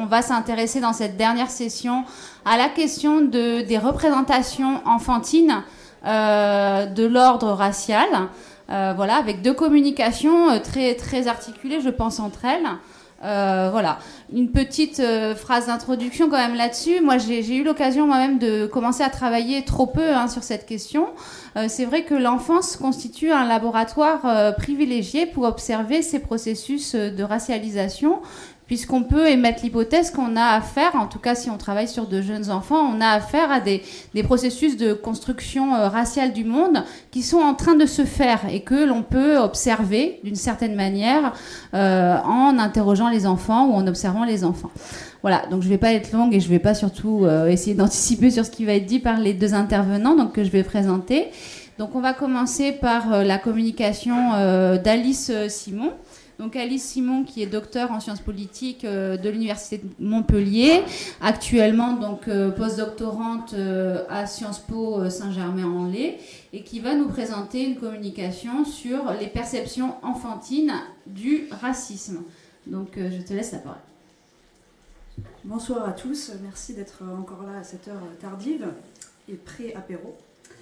on va s'intéresser dans cette dernière session à la question des représentations enfantines de l'ordre racial. Voilà, avec 2 communications très, très articulées, je pense, entre elles. Voilà, une petite phrase d'introduction quand même là-dessus. Moi, j'ai eu l'occasion moi-même de commencer à travailler trop peu sur cette question. C'est vrai que l'enfance constitue un laboratoire privilégié pour observer ces processus de racialisation, puisqu'on peut émettre l'hypothèse qu'on a affaire, en tout cas si on travaille sur de jeunes enfants, on a affaire à des processus de construction raciale du monde qui sont en train de se faire et que l'on peut observer d'une certaine manière en interrogeant les enfants ou en observant les enfants. Voilà, donc je ne vais pas être longue et je ne vais pas surtout essayer d'anticiper sur ce qui va être dit par les 2 intervenants donc, que je vais présenter. Donc on va commencer par la communication d'Alice Simon. Donc Alice Simon, qui est docteure en sciences politiques de l'Université de Montpellier, actuellement donc postdoctorante à Sciences Po Saint-Germain-en-Laye, et qui va nous présenter une communication sur les perceptions enfantines du racisme. Donc je te laisse la parole. Bonsoir à tous, merci d'être encore là à cette heure tardive et pré-apéro.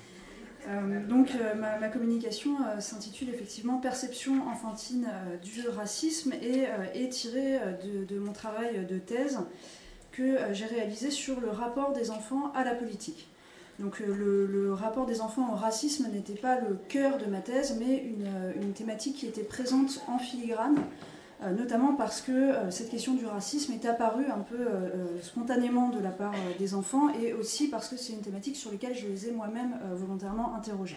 Ma communication s'intitule effectivement Perception enfantine du racisme et est tirée de mon travail de thèse que j'ai réalisé sur le rapport des enfants à la politique. Donc le rapport des enfants au racisme n'était pas le cœur de ma thèse, mais une thématique qui était présente en filigrane, notamment parce que cette question du racisme est apparue un peu spontanément de la part des enfants, et aussi parce que c'est une thématique sur laquelle je les ai moi-même volontairement interrogés.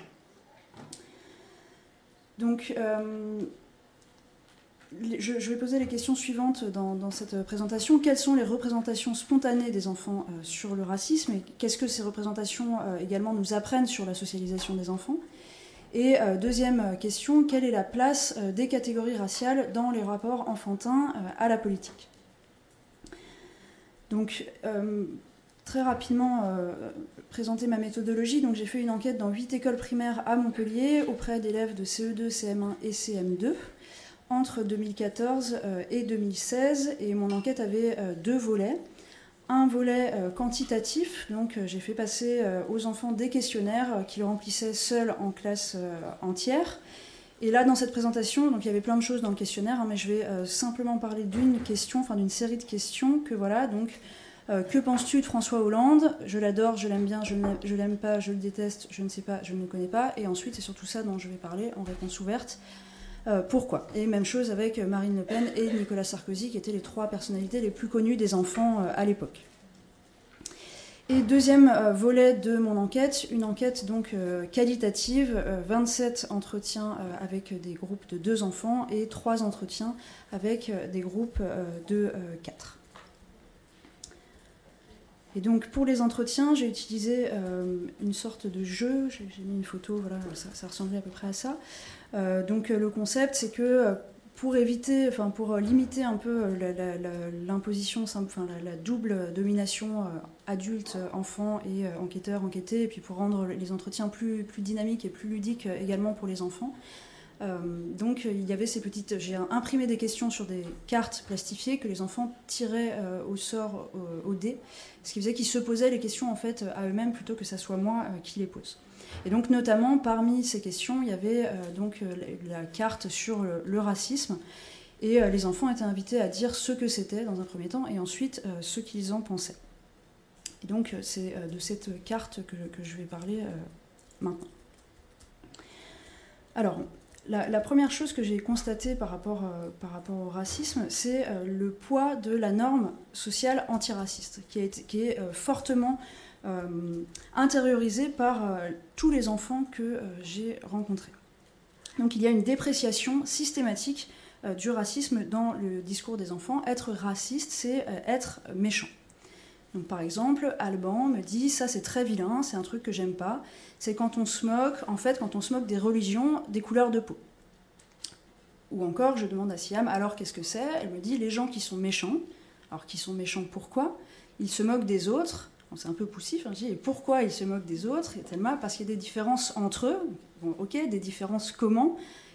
Donc, je vais poser les questions suivantes dans cette présentation. Quelles sont les représentations spontanées des enfants sur le racisme, et qu'est-ce que ces représentations également nous apprennent sur la socialisation des enfants ? Et deuxième question, quelle est la place des catégories raciales dans les rapports enfantins à la politique ? Donc, très rapidement, présenter ma méthodologie. Donc, j'ai fait une enquête dans 8 écoles primaires à Montpellier auprès d'élèves de CE2, CM1 et CM2 entre 2014 et 2016. Et mon enquête avait 2 volets. Un volet quantitatif, donc j'ai fait passer aux enfants des questionnaires qu'ils remplissaient seuls en classe entière. Et là, dans cette présentation, donc il y avait plein de choses dans le questionnaire, mais je vais simplement parler d'une question, enfin d'une série de questions que voilà. Donc, que penses-tu de François Hollande ? Je l'adore, je l'aime bien, je l'aime pas, je le déteste, je ne sais pas, je ne le connais pas. Et ensuite, c'est surtout ça dont je vais parler en réponse ouverte. Pourquoi ? Et même chose avec Marine Le Pen et Nicolas Sarkozy, qui étaient les 3 personnalités les plus connues des enfants à l'époque. Et deuxième volet de mon enquête, une enquête donc qualitative, 27 entretiens avec des groupes de 2 enfants et 3 entretiens avec des groupes de 4. Et donc pour les entretiens, j'ai utilisé une sorte de jeu, j'ai mis une photo, voilà, ça ressemblait à peu près à ça. Donc le concept, c'est que pour limiter un peu l'imposition, la double domination adulte-enfant et enquêteur-enquêté, et puis pour rendre les entretiens plus dynamiques et plus ludiques également pour les enfants. Donc il y avait j'ai imprimé des questions sur des cartes plastifiées que les enfants tiraient au sort au dé, ce qui faisait qu'ils se posaient les questions en fait à eux-mêmes plutôt que ça soit moi qui les pose. Et donc notamment parmi ces questions, il y avait la carte sur le racisme, et les enfants étaient invités à dire ce que c'était dans un premier temps et ensuite ce qu'ils en pensaient. Et donc c'est de cette carte que je vais parler maintenant. Alors, la première chose que j'ai constatée par rapport au racisme, c'est le poids de la norme sociale antiraciste, qui est fortement intériorisée par tous les enfants que j'ai rencontrés. Donc il y a une dépréciation systématique du racisme dans le discours des enfants. Être raciste, c'est être méchant. Donc, par exemple, Alban me dit « ça c'est très vilain, c'est un truc que j'aime pas, c'est quand on se moque des religions, des couleurs de peau ». Ou encore, je demande à Siam « alors qu'est-ce que c'est ?» Elle me dit « les gens qui sont méchants ». Alors, qui sont méchants, pourquoi ? Ils se moquent des autres. Bon, c'est un peu poussif, hein, je dis « et pourquoi ils se moquent des autres ?» Et Thelma « parce qu'il y a des différences entre eux. » Bon, ok, des différences comment ?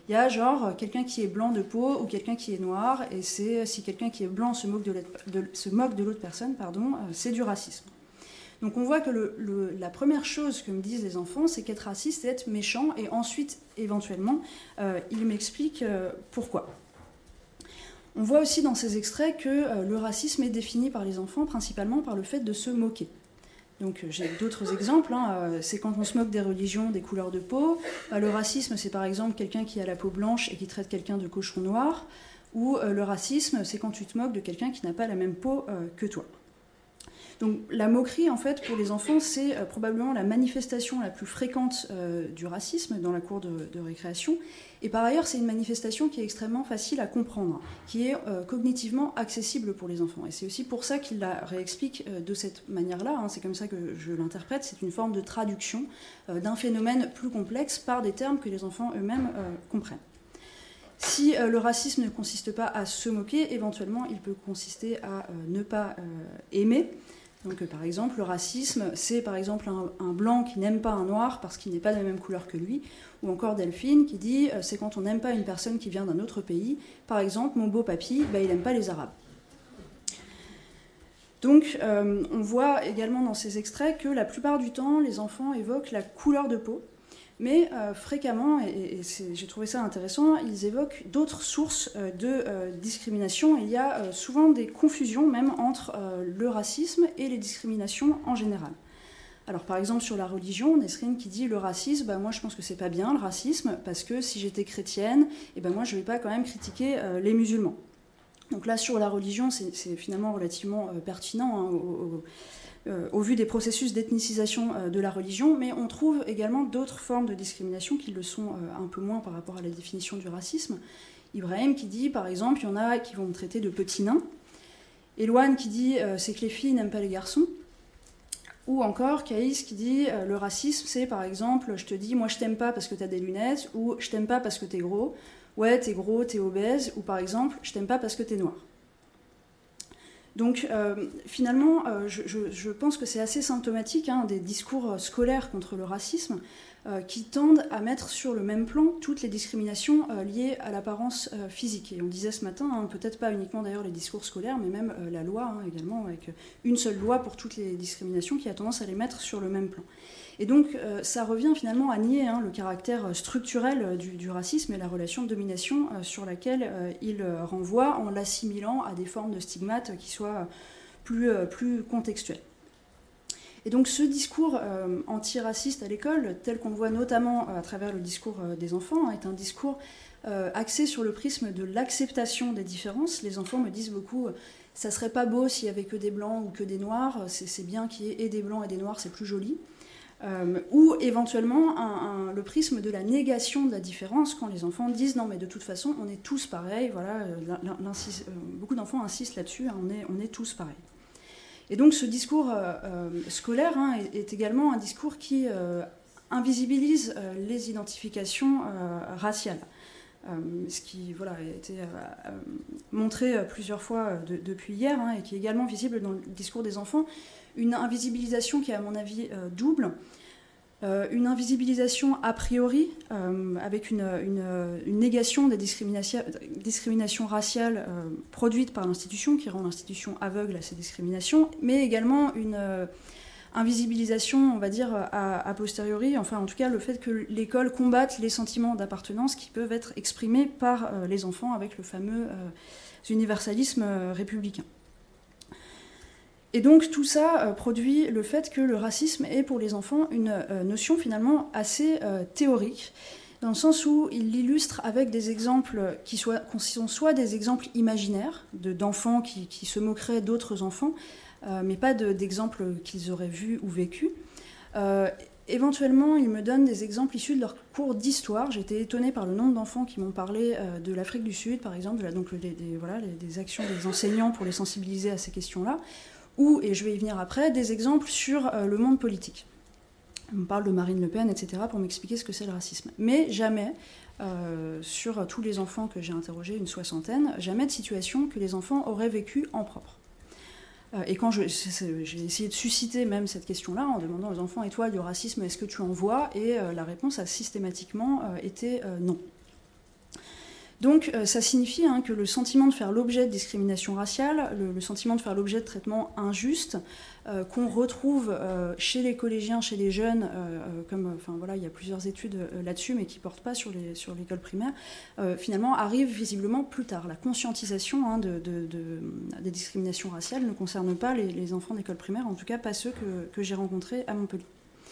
Il y a genre quelqu'un qui est blanc de peau ou quelqu'un qui est noir, et si quelqu'un qui est blanc se moque de l'autre personne, c'est du racisme. Donc on voit que la première chose que me disent les enfants, c'est qu'être raciste, c'est être méchant, et ensuite, éventuellement, ils m'expliquent pourquoi. On voit aussi dans ces extraits que le racisme est défini par les enfants principalement par le fait de se moquer. Donc j'ai d'autres exemples, c'est quand on se moque des religions, des couleurs de peau. Le racisme, c'est par exemple quelqu'un qui a la peau blanche et qui traite quelqu'un de cochon noir. Ou le racisme, c'est quand tu te moques de quelqu'un qui n'a pas la même peau que toi. Donc la moquerie, en fait, pour les enfants, c'est probablement la manifestation la plus fréquente du racisme dans la cour de récréation. Et par ailleurs, c'est une manifestation qui est extrêmement facile à comprendre, qui est cognitivement accessible pour les enfants. Et c'est aussi pour ça qu'il la réexplique de cette manière-là. C'est comme ça que je l'interprète. C'est une forme de traduction d'un phénomène plus complexe par des termes que les enfants eux-mêmes comprennent. Si le racisme ne consiste pas à se moquer, éventuellement, il peut consister à ne pas aimer. Donc, par exemple, le racisme, c'est par exemple un blanc qui n'aime pas un noir parce qu'il n'est pas de la même couleur que lui, ou encore Delphine qui dit c'est quand on n'aime pas une personne qui vient d'un autre pays. Par exemple, mon beau papy, il n'aime pas les Arabes. Donc, on voit également dans ces extraits que la plupart du temps, les enfants évoquent la couleur de peau, mais fréquemment, et j'ai trouvé ça intéressant, ils évoquent d'autres sources de discrimination. Il y a souvent des confusions même entre le racisme et les discriminations en général. Alors par exemple sur la religion, Nesrine qui dit le racisme, moi je pense que c'est pas bien le racisme, parce que si j'étais chrétienne, moi je vais pas quand même critiquer les musulmans. Donc là sur la religion, c'est finalement relativement pertinent au vu des processus d'ethnicisation de la religion, mais on trouve également d'autres formes de discrimination qui le sont un peu moins par rapport à la définition du racisme. Ibrahim qui dit, par exemple, il y en a qui vont me traiter de petit nain. Éloane qui dit, c'est que les filles n'aiment pas les garçons. Ou encore Caïs qui dit, le racisme, c'est par exemple, je te dis, moi je t'aime pas parce que t'as des lunettes, ou je t'aime pas parce que t'es gros, ouais t'es gros, t'es obèse, ou par exemple, je t'aime pas parce que t'es noir. Donc finalement, je pense que c'est assez symptomatique des discours scolaires contre le racisme qui tendent à mettre sur le même plan toutes les discriminations liées à l'apparence physique. Et on disait ce matin, peut-être pas uniquement d'ailleurs les discours scolaires, mais même la loi également, avec une seule loi pour toutes les discriminations qui a tendance à les mettre sur le même plan. Et donc ça revient finalement à nier le caractère structurel du racisme et la relation de domination sur laquelle il renvoie en l'assimilant à des formes de stigmates qui soient plus contextuelles. Et donc ce discours antiraciste à l'école, tel qu'on le voit notamment à travers le discours des enfants, est un discours axé sur le prisme de l'acceptation des différences. Les enfants me disent beaucoup ça serait pas beau s'il y avait que des blancs ou que des noirs, c'est bien qu'il y ait et des blancs et des noirs, c'est plus joli. Ou éventuellement le prisme de la négation de la différence quand les enfants disent non mais de toute façon on est tous pareils, voilà, beaucoup d'enfants insistent là-dessus, on est tous pareils. Et donc ce discours scolaire est également un discours qui invisibilise les identifications raciales. Ce qui a été montré plusieurs fois depuis hier et qui est également visible dans le discours des enfants. Une invisibilisation qui est à mon avis double. Une invisibilisation a priori avec une négation des discriminations raciales produites par l'institution qui rend l'institution aveugle à ces discriminations, mais également une invisibilisation, on va dire, a posteriori, enfin en tout cas le fait que l'école combatte les sentiments d'appartenance qui peuvent être exprimés par les enfants avec le fameux universalisme républicain. Et donc tout ça produit le fait que le racisme est pour les enfants une notion finalement assez théorique, dans le sens où il l'illustre avec des exemples qui sont soit des exemples imaginaires d'enfants qui se moqueraient d'autres enfants, mais pas d'exemples qu'ils auraient vus ou vécus. Éventuellement, ils me donnent des exemples issus de leur cours d'histoire. J'ai été étonnée par le nombre d'enfants qui m'ont parlé de l'Afrique du Sud, par exemple, donc des actions des enseignants pour les sensibiliser à ces questions-là, ou, et je vais y venir après, des exemples sur le monde politique. On me parle de Marine Le Pen, etc., pour m'expliquer ce que c'est le racisme. Mais jamais, sur tous les enfants que j'ai interrogés, une soixantaine, jamais de situation que les enfants auraient vécu en propre. Et quand j'ai essayé de susciter même cette question-là, en demandant aux enfants, et toi, du racisme, est-ce que tu en vois ? Et la réponse a systématiquement été non. Donc ça signifie que le sentiment de faire l'objet de discrimination raciale, le sentiment de faire l'objet de traitements injustes, qu'on retrouve chez les collégiens, chez les jeunes, il y a plusieurs études là-dessus, mais qui ne portent pas sur l'école primaire, finalement arrive visiblement plus tard. La conscientisation des discriminations raciales ne concerne pas les enfants d'école primaire, en tout cas pas ceux que j'ai rencontrés à Montpellier.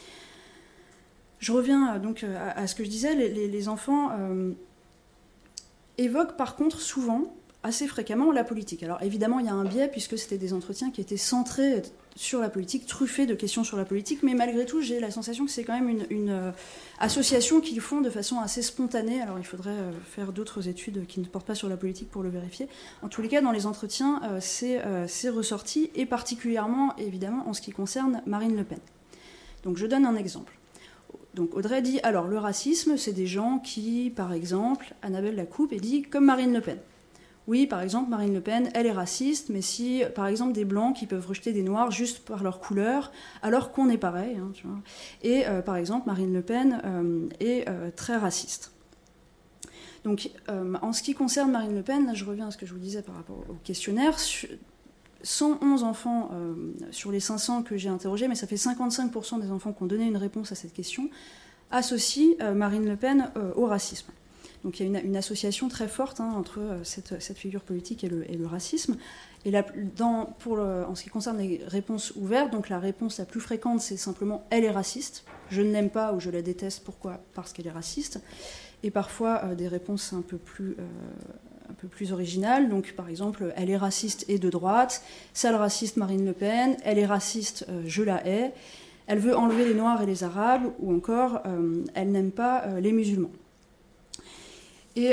Je reviens donc à ce que je disais, les enfants évoquent par contre souvent, assez fréquemment, la politique. Alors évidemment, il y a un biais puisque c'était des entretiens qui étaient centrés sur la politique, truffés de questions sur la politique, mais malgré tout, j'ai la sensation que c'est quand même une association qu'ils font de façon assez spontanée. Alors il faudrait faire d'autres études qui ne portent pas sur la politique pour le vérifier. En tous les cas, dans les entretiens, c'est ressorti, et particulièrement, évidemment, en ce qui concerne Marine Le Pen. Donc je donne un exemple. Donc Audrey dit, alors le racisme, c'est des gens qui, par exemple, Annabelle Lacoupe, est dit comme Marine Le Pen. Oui, par exemple, Marine Le Pen, elle est raciste, mais si, par exemple, des blancs qui peuvent rejeter des noirs juste par leur couleur, alors qu'on est pareil, tu vois. Et par exemple, Marine Le Pen est très raciste. Donc, en ce qui concerne Marine Le Pen, là, je reviens à ce que je vous disais par rapport au questionnaire. 111 enfants sur les 500 que j'ai interrogés, mais ça fait 55% des enfants qui ont donné une réponse à cette question, associent Marine Le Pen au racisme. Donc il y a une association très forte entre cette figure politique et le racisme. Et en ce qui concerne les réponses ouvertes, donc la réponse la plus fréquente, c'est simplement « elle est raciste ». Je ne l'aime pas ou je la déteste. Pourquoi ? Parce qu'elle est raciste. Et parfois des réponses un peu plus originales. Donc par exemple, elle est raciste et de droite, sale raciste Marine Le Pen, elle est raciste, je la hais, elle veut enlever les Noirs et les Arabes, ou encore elle n'aime pas les musulmans. Et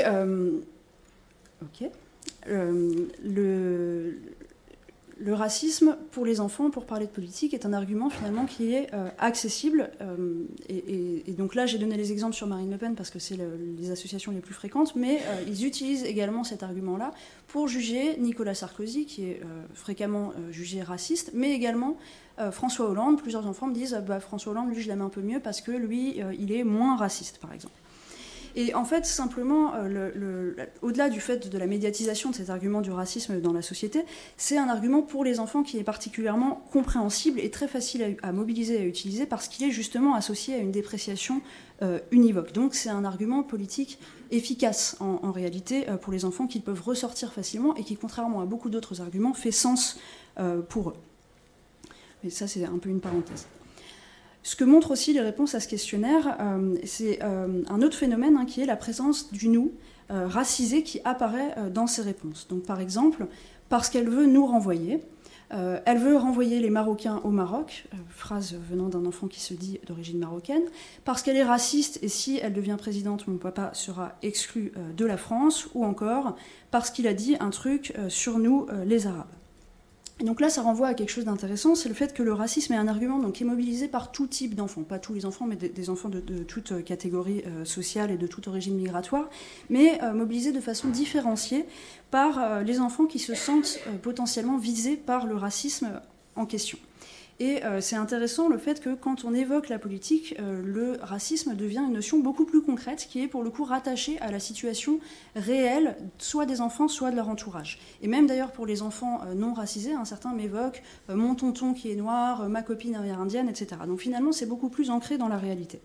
le racisme pour les enfants, pour parler de politique, est un argument finalement qui est accessible. Et donc là, j'ai donné les exemples sur Marine Le Pen parce que c'est les associations les plus fréquentes, mais ils utilisent également cet argument-là pour juger Nicolas Sarkozy, qui est fréquemment jugé raciste, mais également François Hollande. Plusieurs enfants me disent François Hollande, lui, je l'aime un peu mieux parce que lui, il est moins raciste, par exemple. Et en fait, simplement, au-delà du fait de la médiatisation de cet argument du racisme dans la société, c'est un argument pour les enfants qui est particulièrement compréhensible et très facile à mobiliser et à utiliser parce qu'il est justement associé à une dépréciation univoque. Donc c'est un argument politique efficace en réalité pour les enfants qui peuvent ressortir facilement et qui, contrairement à beaucoup d'autres arguments, fait sens pour eux. Mais ça, c'est un peu une parenthèse. Ce que montrent aussi les réponses à ce questionnaire, c'est un autre phénomène qui est la présence du nous racisé qui apparaît dans ces réponses. Donc par exemple, parce qu'elle veut nous renvoyer, elle veut renvoyer les Marocains au Maroc, phrase venant d'un enfant qui se dit d'origine marocaine, parce qu'elle est raciste et si elle devient présidente, mon papa sera exclu de la France, ou encore parce qu'il a dit un truc sur nous, les Arabes. Et donc là, ça renvoie à quelque chose d'intéressant, c'est le fait que le racisme est un argument qui est mobilisé par tout type d'enfants, pas tous les enfants, mais des enfants de toute catégorie sociale et de toute origine migratoire, mais mobilisé de façon différenciée par les enfants qui se sentent potentiellement visés par le racisme en question. Et c'est intéressant le fait que quand on évoque la politique, le racisme devient une notion beaucoup plus concrète qui est pour le coup rattachée à la situation réelle, soit des enfants, soit de leur entourage. Et même d'ailleurs pour les enfants non racisés, certains m'évoquent mon tonton qui est noir, ma copine amérindienne, etc. Donc finalement c'est beaucoup plus ancré dans la réalité.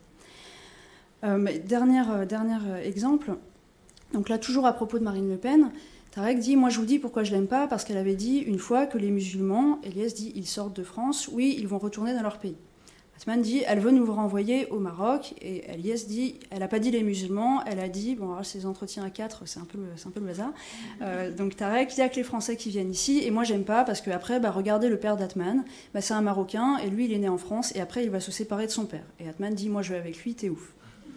Dernier exemple, donc là toujours à propos de Marine Le Pen, Tarek dit « Moi, je vous dis pourquoi je l'aime pas, parce qu'elle avait dit une fois que les musulmans, Elias dit « Ils sortent de France, oui, ils vont retourner dans leur pays. » Atman dit « Elle veut nous renvoyer au Maroc. » Et Elias dit « Elle n'a pas dit les musulmans, elle a dit... » Bon, alors ces entretiens à 4, c'est un peu le hasard. Donc Tarek, il n'y a que les Français qui viennent ici, et moi, j'aime pas, parce qu'après, regardez le père d'Atman, c'est un Marocain, et lui, il est né en France, et après, il va se séparer de son père. Et Atman dit « Moi, je vais avec lui, t'es ouf. »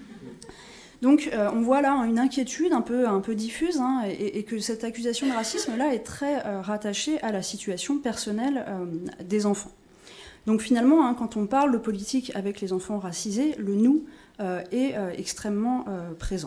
Donc on voit là une inquiétude un peu diffuse et que cette accusation de racisme-là est très rattachée à la situation personnelle des enfants. Donc finalement, quand on parle de politique avec les enfants racisés, le « nous » est extrêmement présent.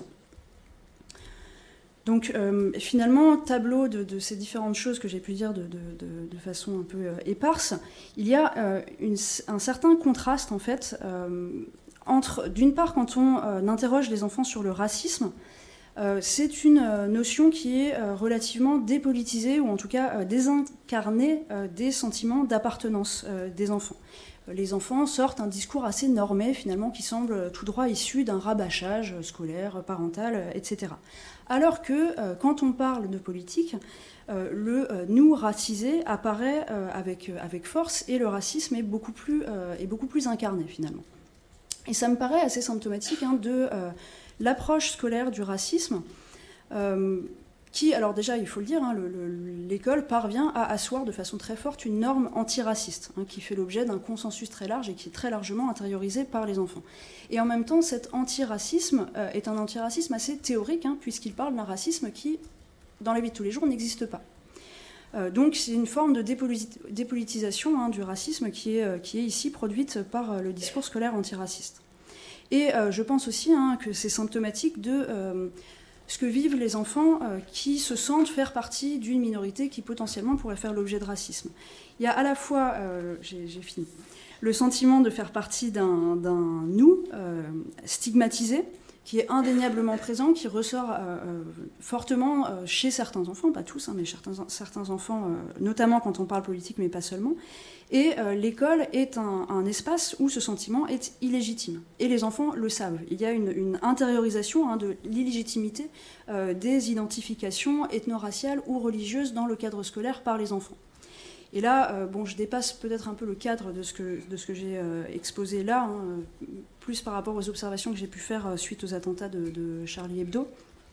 Donc finalement, tableau de ces différentes choses que j'ai pu dire de façon un peu éparse, il y a un certain contraste en fait entre, d'une part, quand on interroge les enfants sur le racisme, c'est une notion qui est relativement dépolitisée, ou en tout cas désincarnée des sentiments d'appartenance des enfants. Les enfants sortent un discours assez normé, finalement, qui semble tout droit issu d'un rabâchage scolaire, parental, etc. Alors que, quand on parle de politique, le nous racisé apparaît avec force, et le racisme est beaucoup plus incarné, finalement. Et ça me paraît assez symptomatique de l'approche scolaire du racisme, qui, alors déjà, il faut le dire, l'école parvient à asseoir de façon très forte une norme antiraciste, qui fait l'objet d'un consensus très large et qui est très largement intériorisé par les enfants. Et en même temps, cet antiracisme est un antiracisme assez théorique, puisqu'il parle d'un racisme qui, dans la vie de tous les jours, n'existe pas. Donc c'est une forme de dépolitisation du racisme qui est ici produite par le discours scolaire antiraciste. Et je pense aussi que c'est symptomatique de ce que vivent les enfants qui se sentent faire partie d'une minorité qui potentiellement pourrait faire l'objet de racisme. Il y a à la fois, j'ai fini, le sentiment de faire partie d'un nous stigmatisé, qui est indéniablement présent, qui ressort fortement chez certains enfants, pas tous, mais certains enfants, notamment quand on parle politique, mais pas seulement. Et l'école est un espace où ce sentiment est illégitime. Et les enfants le savent. Il y a une intériorisation de l'illégitimité des identifications ethno-raciales ou religieuses dans le cadre scolaire par les enfants. Et là, je dépasse peut-être un peu le cadre de ce que j'ai exposé là, plus par rapport aux observations que j'ai pu faire suite aux attentats de Charlie Hebdo.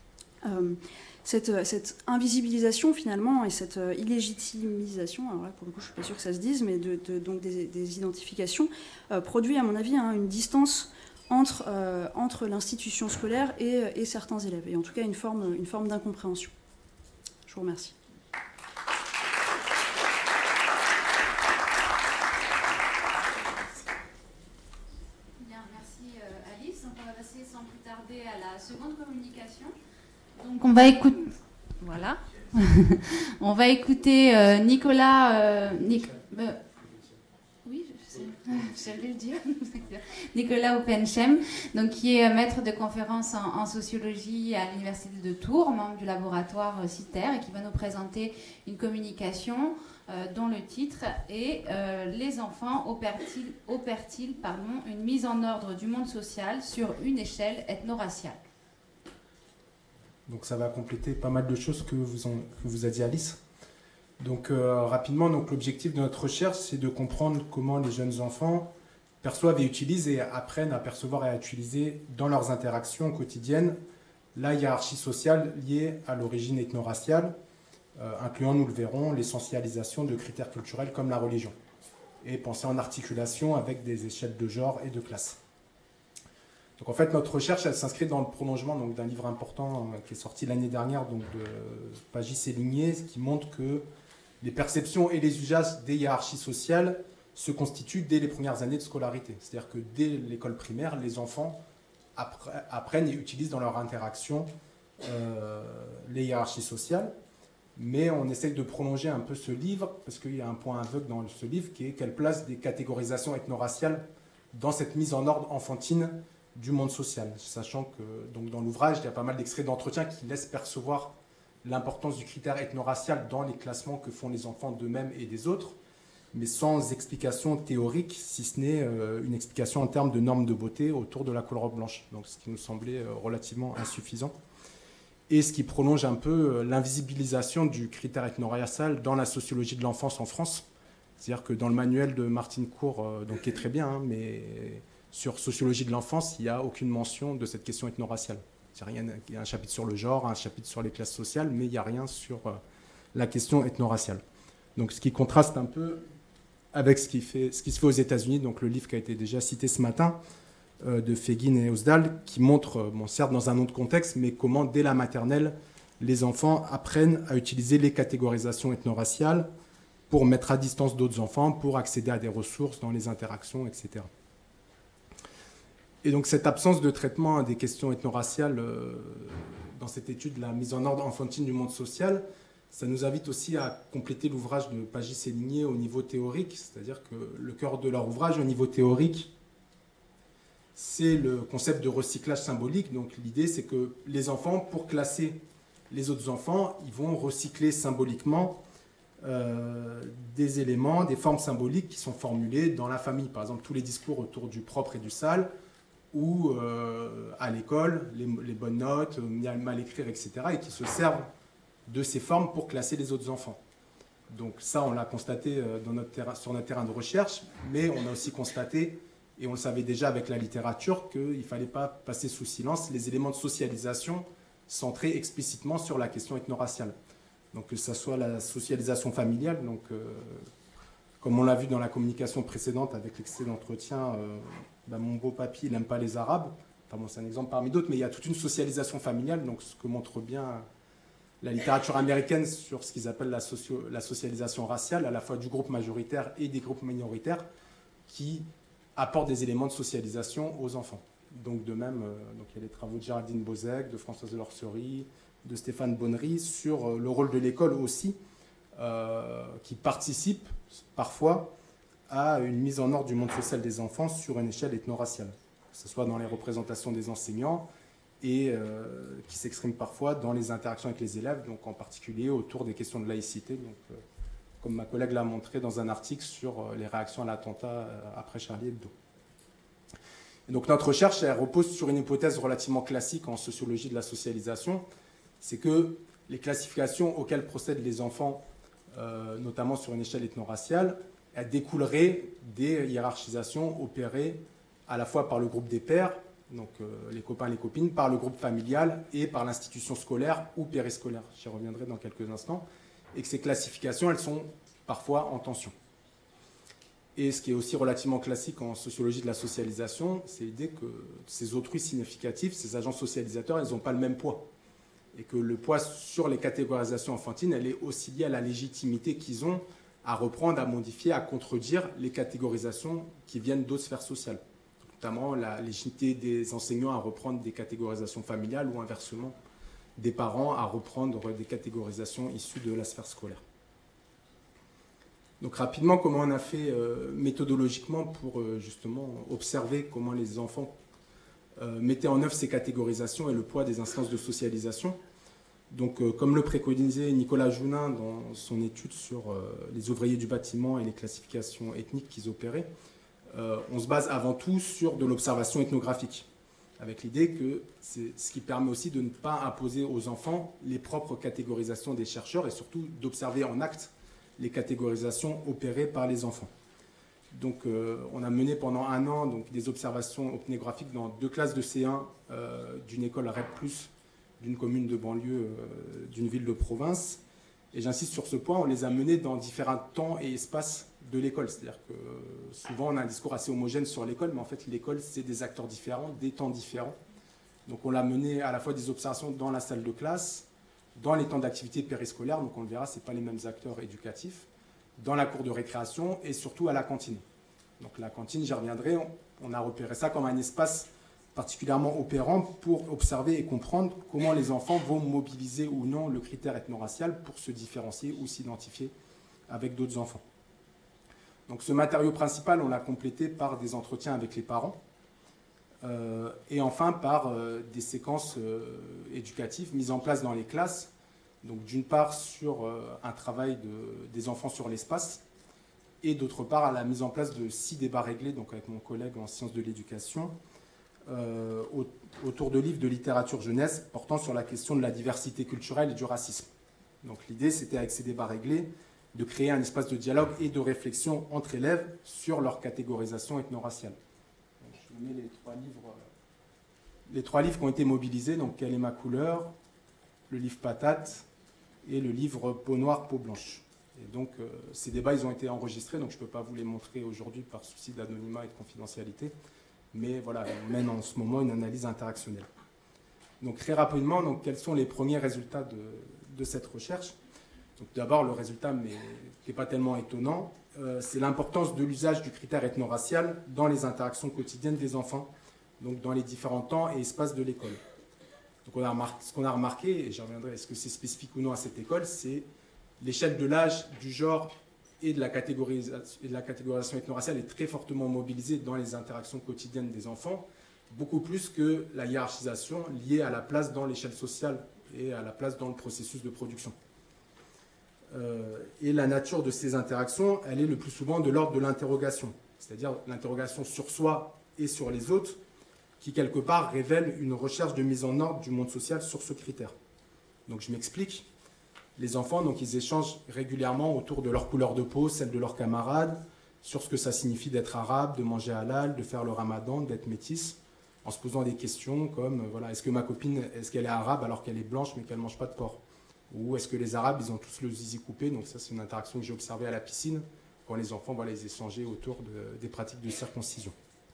Cette invisibilisation, finalement, et cette illégitimisation, alors là, pour le coup, je ne suis pas sûre que ça se dise, mais donc des identifications, produit, à mon avis, une distance entre l'institution scolaire et certains élèves, et en tout cas une forme d'incompréhension. Je vous remercie. À la seconde communication. Donc on va écouter. Voilà. On va écouter Nicolas. Oui, j'allais le dire. Nicolas Openchem, donc qui est maître de conférence en sociologie à l'université de Tours, membre du laboratoire CITER, et qui va nous présenter une communication dont le titre est Les enfants opèrent-ils une mise en ordre du monde social sur une échelle ethno-raciale. Donc ça va compléter pas mal de choses que vous a dit Alice. Donc rapidement, l'objectif de notre recherche, c'est de comprendre comment les jeunes enfants perçoivent et utilisent et apprennent à percevoir et à utiliser dans leurs interactions quotidiennes la hiérarchie sociale liée à l'origine ethno-raciale, incluant, nous le verrons, l'essentialisation de critères culturels comme la religion, et penser en articulation avec des échelles de genre et de classe. Donc en fait, notre recherche, elle s'inscrit dans le prolongement d'un livre important qui est sorti l'année dernière, de Pagis et Ligné, qui montre que les perceptions et les usages des hiérarchies sociales se constituent dès les premières années de scolarité. C'est-à-dire que dès l'école primaire, les enfants apprennent et utilisent dans leur interaction les hiérarchies sociales. Mais on essaye de prolonger un peu ce livre, parce qu'il y a un point aveugle dans ce livre, qui est quelle place des catégorisations ethno-raciales dans cette mise en ordre enfantine du monde social. Sachant que donc, dans l'ouvrage, il y a pas mal d'extraits d'entretien qui laissent percevoir l'importance du critère ethno-racial dans les classements que font les enfants d'eux-mêmes et des autres, mais sans explication théorique, si ce n'est une explication en termes de normes de beauté autour de la couleur blanche. Donc, ce qui nous semblait relativement insuffisant. Et ce qui prolonge un peu l'invisibilisation du critère ethno-racial dans la sociologie de l'enfance en France. C'est-à-dire que dans le manuel de Martine Cour, qui est très bien, mais sur sociologie de l'enfance, il n'y a aucune mention de cette question ethno-raciale. Il y a un chapitre sur le genre, un chapitre sur les classes sociales, mais il n'y a rien sur la question ethno-raciale. Donc ce qui contraste un peu avec ce qui se fait aux États-Unis, donc le livre qui a été déjà cité ce matin, de Fegin et Osdal, qui montre, certes dans un autre contexte, mais comment dès la maternelle, les enfants apprennent à utiliser les catégorisations ethno-raciales pour mettre à distance d'autres enfants, pour accéder à des ressources dans les interactions, etc. Et donc cette absence de traitement des questions ethno-raciales dans cette étude, la mise en ordre enfantine du monde social, ça nous invite aussi à compléter l'ouvrage de Pagis et Ligné au niveau théorique, c'est-à-dire que le cœur de leur ouvrage au niveau théorique, c'est le concept de recyclage symbolique. Donc l'idée, c'est que les enfants, pour classer les autres enfants, ils vont recycler symboliquement des éléments, des formes symboliques qui sont formulées dans la famille. Par exemple, tous les discours autour du propre et du sale, ou à l'école, les bonnes notes, mal écrire, etc., et qui se servent de ces formes pour classer les autres enfants. Donc ça, on l'a constaté sur notre terrain de recherche, mais on a aussi constaté, et on le savait déjà avec la littérature, qu'il ne fallait pas passer sous silence les éléments de socialisation centrés explicitement sur la question ethno-raciale. Donc que ce soit la socialisation familiale, donc comme on l'a vu dans la communication précédente avec l'excès d'entretien, mon beau papy, il n'aime pas les Arabes. Enfin bon, c'est un exemple parmi d'autres, mais il y a toute une socialisation familiale, donc ce que montre bien la littérature américaine sur ce qu'ils appellent la socialisation raciale, à la fois du groupe majoritaire et des groupes minoritaires, qui apportent des éléments de socialisation aux enfants. Donc de même, donc il y a les travaux de Géraldine Bozek, de Françoise Delorcerie, de Stéphane Bonnery sur le rôle de l'école aussi, qui participe parfois à une mise en ordre du monde social des enfants sur une échelle ethno-raciale, que ce soit dans les représentations des enseignants et qui s'exprime parfois dans les interactions avec les élèves, donc en particulier autour des questions de laïcité, donc, comme ma collègue l'a montré dans un article sur les réactions à l'attentat après Charlie Hebdo. Et donc notre recherche elle repose sur une hypothèse relativement classique en sociologie de la socialisation, c'est que les classifications auxquelles procèdent les enfants, notamment sur une échelle ethno-raciale, elles découleraient des hiérarchisations opérées à la fois par le groupe des pairs, donc les copains et les copines, par le groupe familial et par l'institution scolaire ou périscolaire. J'y reviendrai dans quelques instants. Et que ces classifications, elles sont parfois en tension. Et ce qui est aussi relativement classique en sociologie de la socialisation, c'est l'idée que ces autrui significatifs, ces agents socialisateurs, ils n'ont pas le même poids. Et que le poids sur les catégorisations enfantines, elle est aussi liée à la légitimité qu'ils ont à reprendre, à modifier, à contredire les catégorisations qui viennent d'autres sphères sociales. Notamment la légitimité des enseignants à reprendre des catégorisations familiales ou inversement des parents à reprendre des catégorisations issues de la sphère scolaire. Donc rapidement, comment on a fait méthodologiquement pour justement observer comment les enfants mettaient en œuvre ces catégorisations et le poids des instances de socialisation. Donc comme le préconisait Nicolas Jounin dans son étude sur les ouvriers du bâtiment et les classifications ethniques qu'ils opéraient, on se base avant tout sur de l'observation ethnographique, avec l'idée que c'est ce qui permet aussi de ne pas imposer aux enfants les propres catégorisations des chercheurs et surtout d'observer en acte les catégorisations opérées par les enfants. Donc on a mené pendant 1 an donc, des observations ethnographiques dans 2 classes de C1 d'une école REP+, d'une commune de banlieue, d'une ville de province. Et j'insiste sur ce point, on les a menés dans différents temps et espaces de l'école. C'est-à-dire que souvent on a un discours assez homogène sur l'école, mais en fait l'école c'est des acteurs différents, des temps différents. Donc on l'a mené à la fois des observations dans la salle de classe, dans les temps d'activité périscolaire, donc on le verra, ce n'est pas les mêmes acteurs éducatifs, dans la cour de récréation et surtout à la cantine. Donc la cantine, j'y reviendrai, on a repéré ça comme un espace particulièrement opérant pour observer et comprendre comment les enfants vont mobiliser ou non le critère ethno-racial pour se différencier ou s'identifier avec d'autres enfants. Donc ce matériau principal, on l'a complété par des entretiens avec les parents et enfin par des séquences éducatives mises en place dans les classes. Donc d'une part sur un travail des enfants sur l'espace et d'autre part à la mise en place de 6 débats réglés, donc avec mon collègue en sciences de l'éducation, autour de livres de littérature jeunesse portant sur la question de la diversité culturelle et du racisme. Donc l'idée, c'était avec ces débats réglés de créer un espace de dialogue et de réflexion entre élèves sur leur catégorisation ethno-raciale. Donc, je vous mets les 3 livres qui ont été mobilisés, donc Quelle est ma couleur, le livre Patate et le livre Peau noire, peau blanche. Et donc ces débats, ils ont été enregistrés, donc je ne peux pas vous les montrer aujourd'hui par souci d'anonymat et de confidentialité. Mais voilà, on mène en ce moment une analyse interactionnelle. Donc très rapidement, donc, quels sont les premiers résultats de cette recherche? Donc d'abord, le résultat, mais qui n'est pas tellement étonnant, c'est l'importance de l'usage du critère ethno-racial dans les interactions quotidiennes des enfants, donc dans les différents temps et espaces de l'école. Donc ce qu'on a remarqué, et j'y reviendrai, est-ce que c'est spécifique ou non à cette école, c'est l'échelle de l'âge, du genre et de la catégorisation ethno-raciale est très fortement mobilisée dans les interactions quotidiennes des enfants, beaucoup plus que la hiérarchisation liée à la place dans l'échelle sociale et à la place dans le processus de production. Et la nature de ces interactions, elle est le plus souvent de l'ordre de l'interrogation, c'est-à-dire l'interrogation sur soi et sur les autres, qui quelque part révèle une recherche de mise en ordre du monde social sur ce critère. Donc je m'explique. Les enfants, donc, ils échangent régulièrement autour de leur couleur de peau, celle de leurs camarades, sur ce que ça signifie d'être arabe, de manger halal, de faire le ramadan, d'être métisse, en se posant des questions comme voilà, est-ce que ma copine, est-ce qu'elle est arabe alors qu'elle est blanche mais qu'elle ne mange pas de porc? Ou est-ce que les Arabes, ils ont tous le zizi coupé? Donc ça, c'est une interaction que j'ai observée à la piscine, quand les enfants, voilà, ils échangeaient autour des pratiques de circoncision.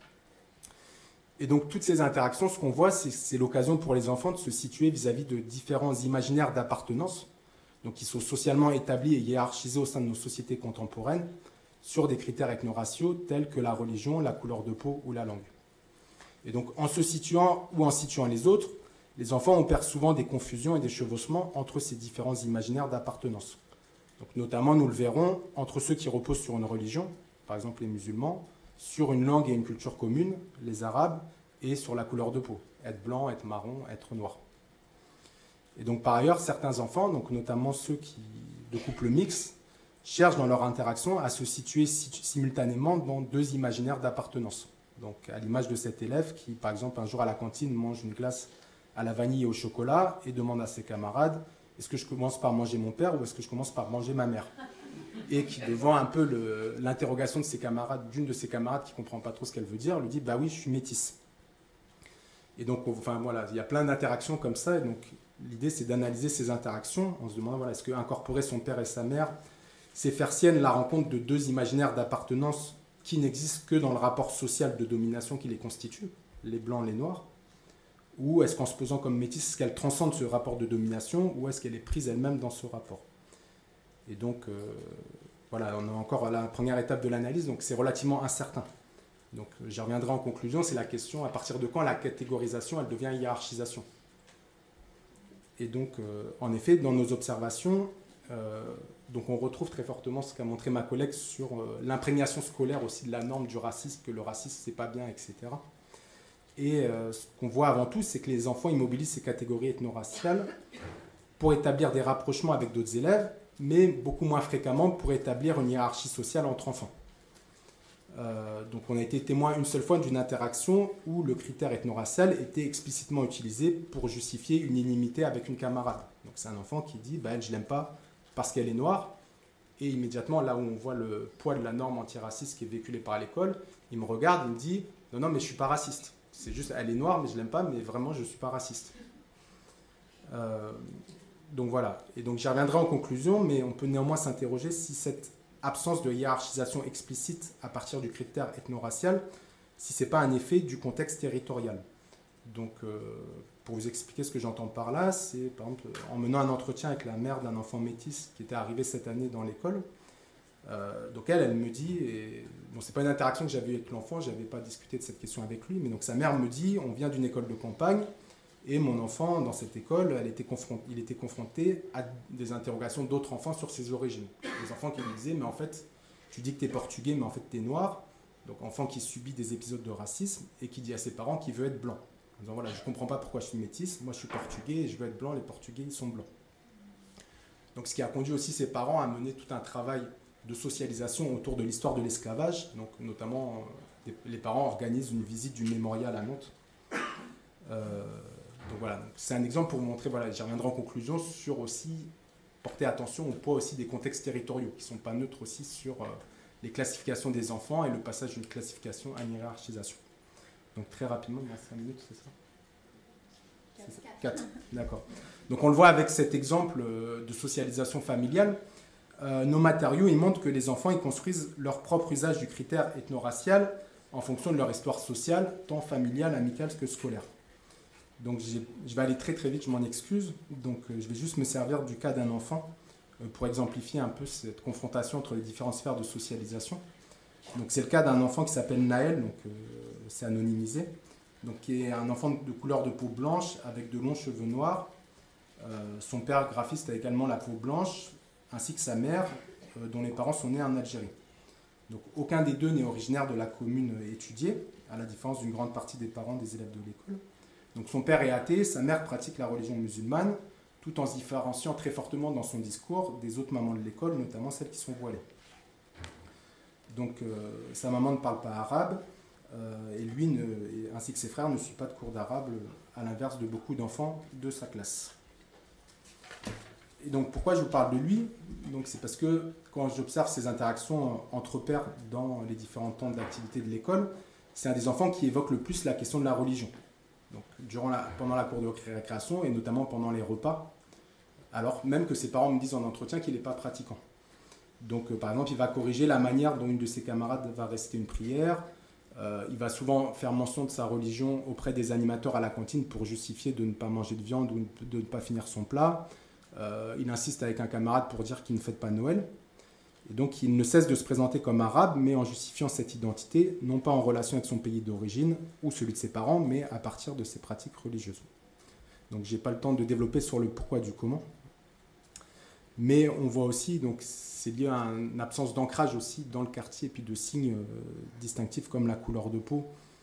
Et donc, toutes ces interactions, ce qu'on voit, c'est l'occasion pour les enfants de se situer vis-à-vis de différents imaginaires d'appartenance, donc qui sont socialement établis et hiérarchisés au sein de nos sociétés contemporaines, sur des critères ethno-raciaux tels que la religion, la couleur de peau ou la langue. Et donc, en se situant ou en situant les autres, les enfants opèrent souvent des confusions et des chevauchements entre ces différents imaginaires d'appartenance. Donc, notamment, nous le verrons, entre ceux qui reposent sur une religion, par exemple les musulmans, sur une langue et une culture commune, les arabes, et sur la couleur de peau, être blanc, être marron, être noir. Et donc, par ailleurs, certains enfants, donc notamment ceux de couples mixtes, cherchent dans leur interaction à se situer simultanément dans deux imaginaires d'appartenance. Donc, à l'image de cet élève qui, par exemple, un jour à la cantine mange une glace à la vanille et au chocolat et demande à ses camarades « Est-ce que je commence par manger mon père ou est-ce que je commence par manger ma mère ?» Et qui, devant un peu l'interrogation de ses camarades, d'une de ses camarades qui ne comprend pas trop ce qu'elle veut dire, lui dit « Bah oui, je suis métisse ». Et donc, enfin, voilà, il y a plein d'interactions comme ça. Et donc, l'idée, c'est d'analyser ces interactions en se demandant voilà, est-ce qu'incorporer son père et sa mère, c'est faire sienne la rencontre de deux imaginaires d'appartenance qui n'existent que dans le rapport social de domination qui les constitue, les blancs, les noirs, ou est-ce qu'en se posant comme métisse, est-ce qu'elle transcende ce rapport de domination, ou est-ce qu'elle est prise elle-même dans ce rapport? Et donc, voilà, on est encore à la première étape de l'analyse, donc c'est relativement incertain. Donc, j'y reviendrai en conclusion, c'est la question à partir de quand la catégorisation, elle devient hiérarchisation. Et donc, en effet, dans nos observations, donc on retrouve très fortement ce qu'a montré ma collègue sur l'imprégnation scolaire aussi de la norme du racisme, que le racisme, c'est pas bien, etc. Et ce qu'on voit avant tout, c'est que les enfants immobilisent ces catégories ethno-raciales pour établir des rapprochements avec d'autres élèves, mais beaucoup moins fréquemment pour établir une hiérarchie sociale entre enfants. Donc on a été témoin une seule fois d'une interaction où le critère ethno-racial était explicitement utilisé pour justifier une inimité avec une camarade. Donc c'est un enfant qui dit bah, « elle, je l'aime pas parce qu'elle est noire ». Et immédiatement, là où on voit le poids de la norme antiraciste qui est véhiculée par l'école, il me regarde, il me dit « non, non, mais je ne suis pas raciste. C'est juste, elle est noire, mais je ne l'aime pas, mais vraiment, je ne suis pas raciste. » Donc voilà. Et donc j'y reviendrai en conclusion, mais on peut néanmoins s'interroger si cette absence de hiérarchisation explicite à partir du critère ethno-racial, si ce n'est pas un effet du contexte territorial. Donc, pour vous expliquer ce que j'entends par là, c'est par exemple en menant un entretien avec la mère d'un enfant métis qui était arrivé cette année dans l'école. Donc elle me dit, et bon, c'est pas une interaction que j'avais eue avec l'enfant, je n'avais pas discuté de cette question avec lui, mais donc sa mère me dit, on vient d'une école de campagne, et mon enfant, dans cette école, il était confronté à des interrogations d'autres enfants sur ses origines. Des enfants qui lui disaient, mais en fait, tu dis que tu es portugais, mais en fait, tu es noir. Donc, enfant qui subit des épisodes de racisme et qui dit à ses parents qu'il veut être blanc. En disant, voilà, je ne comprends pas pourquoi je suis métisse, moi je suis portugais et je veux être blanc, les portugais, ils sont blancs. Donc, ce qui a conduit aussi ses parents à mener tout un travail de socialisation autour de l'histoire de l'esclavage. Donc, notamment, les parents organisent une visite du mémorial à Nantes. Donc voilà, c'est un exemple pour vous montrer, voilà, j'y reviendrai en conclusion, sur aussi porter attention au poids aussi des contextes territoriaux, qui ne sont pas neutres aussi sur les classifications des enfants et le passage d'une classification à une hiérarchisation. Donc très rapidement, dans 5 minutes, c'est ça? 4. D'accord. Donc on le voit avec cet exemple de socialisation familiale. Nos matériaux, ils montrent que les enfants, ils construisent leur propre usage du critère ethno-racial en fonction de leur histoire sociale, tant familiale, amicale que scolaire. Donc je vais aller très très vite, je m'en excuse. Donc je vais juste me servir du cas d'un enfant pour exemplifier un peu cette confrontation entre les différentes sphères de socialisation. Donc c'est le cas d'un enfant qui s'appelle Naël, donc c'est anonymisé, donc qui est un enfant de couleur de peau blanche avec de longs cheveux noirs. Son père graphiste a également la peau blanche, ainsi que sa mère, dont les parents sont nés en Algérie. Donc aucun des deux n'est originaire de la commune étudiée. à la différence d'une grande partie des parents des élèves de l'école. Donc son père est athée, sa mère pratique la religion musulmane, tout en se différenciant très fortement dans son discours des autres mamans de l'école, notamment celles qui sont voilées. Donc sa maman ne parle pas arabe, et lui, ainsi que ses frères, ne suivent pas de cours d'arabe, à l'inverse de beaucoup d'enfants de sa classe. Et donc pourquoi je vous parle de lui? Donc, c'est parce que quand j'observe ces interactions entre pairs dans les différents temps d'activité de l'école, c'est un des enfants qui évoque le plus la question de la religion. Donc, pendant la cour de récréation et notamment pendant les repas, alors même que ses parents me disent en entretien qu'il n'est pas pratiquant. Donc par exemple, il va corriger la manière dont une de ses camarades va réciter une prière. Il va souvent faire mention de sa religion auprès des animateurs à la cantine pour justifier de ne pas manger de viande ou de ne pas finir son plat. Il insiste avec un camarade pour dire qu'il ne fête pas Noël. Et donc il ne cesse de se présenter comme arabe, mais en justifiant cette identité, non pas en relation avec son pays d'origine ou celui de ses parents, mais à partir de ses pratiques religieuses. Donc je n'ai pas le temps de développer sur le pourquoi du comment. Mais on voit aussi, donc c'est lié à une absence d'ancrage aussi dans le quartier, et puis de signes distinctifs comme la couleur de peau,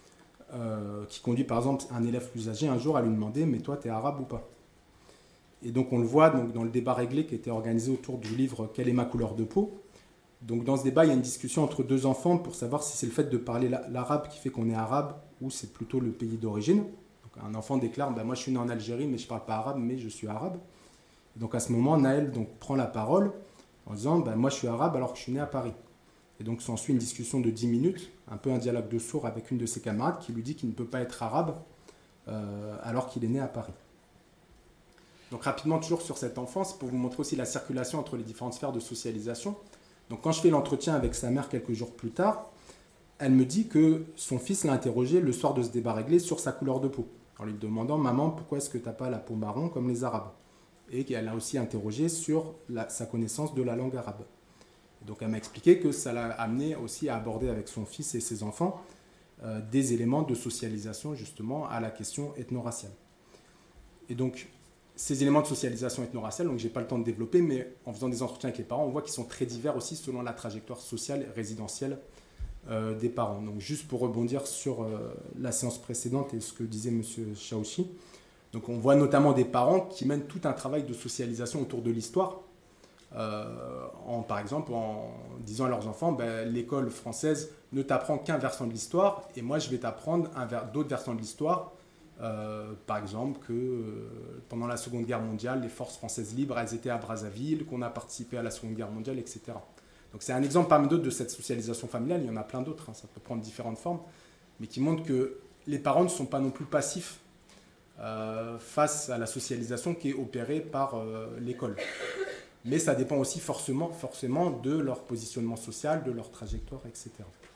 qui conduit par exemple un élève plus âgé un jour à lui demander « mais toi, tu es arabe ou pas ?» Et donc on le voit donc, dans le débat réglé qui était organisé autour du livre « Quelle est ma couleur de peau ?» Donc dans ce débat, il y a une discussion entre deux enfants pour savoir si c'est le fait de parler l'arabe qui fait qu'on est arabe ou c'est plutôt le pays d'origine. Donc un enfant déclare « moi je suis né en Algérie mais je ne parle pas arabe mais je suis arabe ». Donc à ce moment, Naël prend la parole en disant moi je suis arabe alors que je suis né à Paris. Et donc s'ensuit une discussion de 10 minutes, un peu un dialogue de sourds avec une de ses camarades qui lui dit qu'il ne peut pas être arabe alors qu'il est né à Paris. Donc rapidement, toujours sur cette enfance, pour vous montrer aussi la circulation entre les différentes sphères de socialisation. Donc quand je fais l'entretien avec sa mère quelques jours plus tard, elle me dit que son fils l'a interrogé le soir de ce débat réglé sur sa couleur de peau, en lui demandant « Maman, pourquoi est-ce que tu n'as pas la peau marron comme les Arabes ?» Et qu'elle a aussi interrogé sur sa connaissance de la langue arabe. Et donc elle m'a expliqué que ça l'a amené aussi à aborder avec son fils et ses enfants des éléments de socialisation justement à la question ethno-raciale. Et donc ces éléments de socialisation ethno-raciale, donc j'ai pas le temps de développer, mais en faisant des entretiens avec les parents, on voit qu'ils sont très divers aussi selon la trajectoire sociale et résidentielle des parents. Donc juste pour rebondir sur la séance précédente et ce que disait M. Chaouchi, donc on voit notamment des parents qui mènent tout un travail de socialisation autour de l'histoire, par exemple en disant à leurs enfants l'école française ne t'apprend qu'un versant de l'histoire et moi je vais t'apprendre d'autres versants de l'histoire, par exemple que pendant la Seconde Guerre mondiale les forces françaises libres elles étaient à Brazzaville, qu'on a participé à la Seconde Guerre mondiale, etc. Donc c'est un exemple parmi d'autres de cette socialisation familiale, il y en a plein d'autres, ça peut prendre différentes formes, mais qui montrent que les parents ne sont pas non plus passifs face à la socialisation qui est opérée par l'école. Mais ça dépend aussi forcément de leur positionnement social, de leur trajectoire, etc.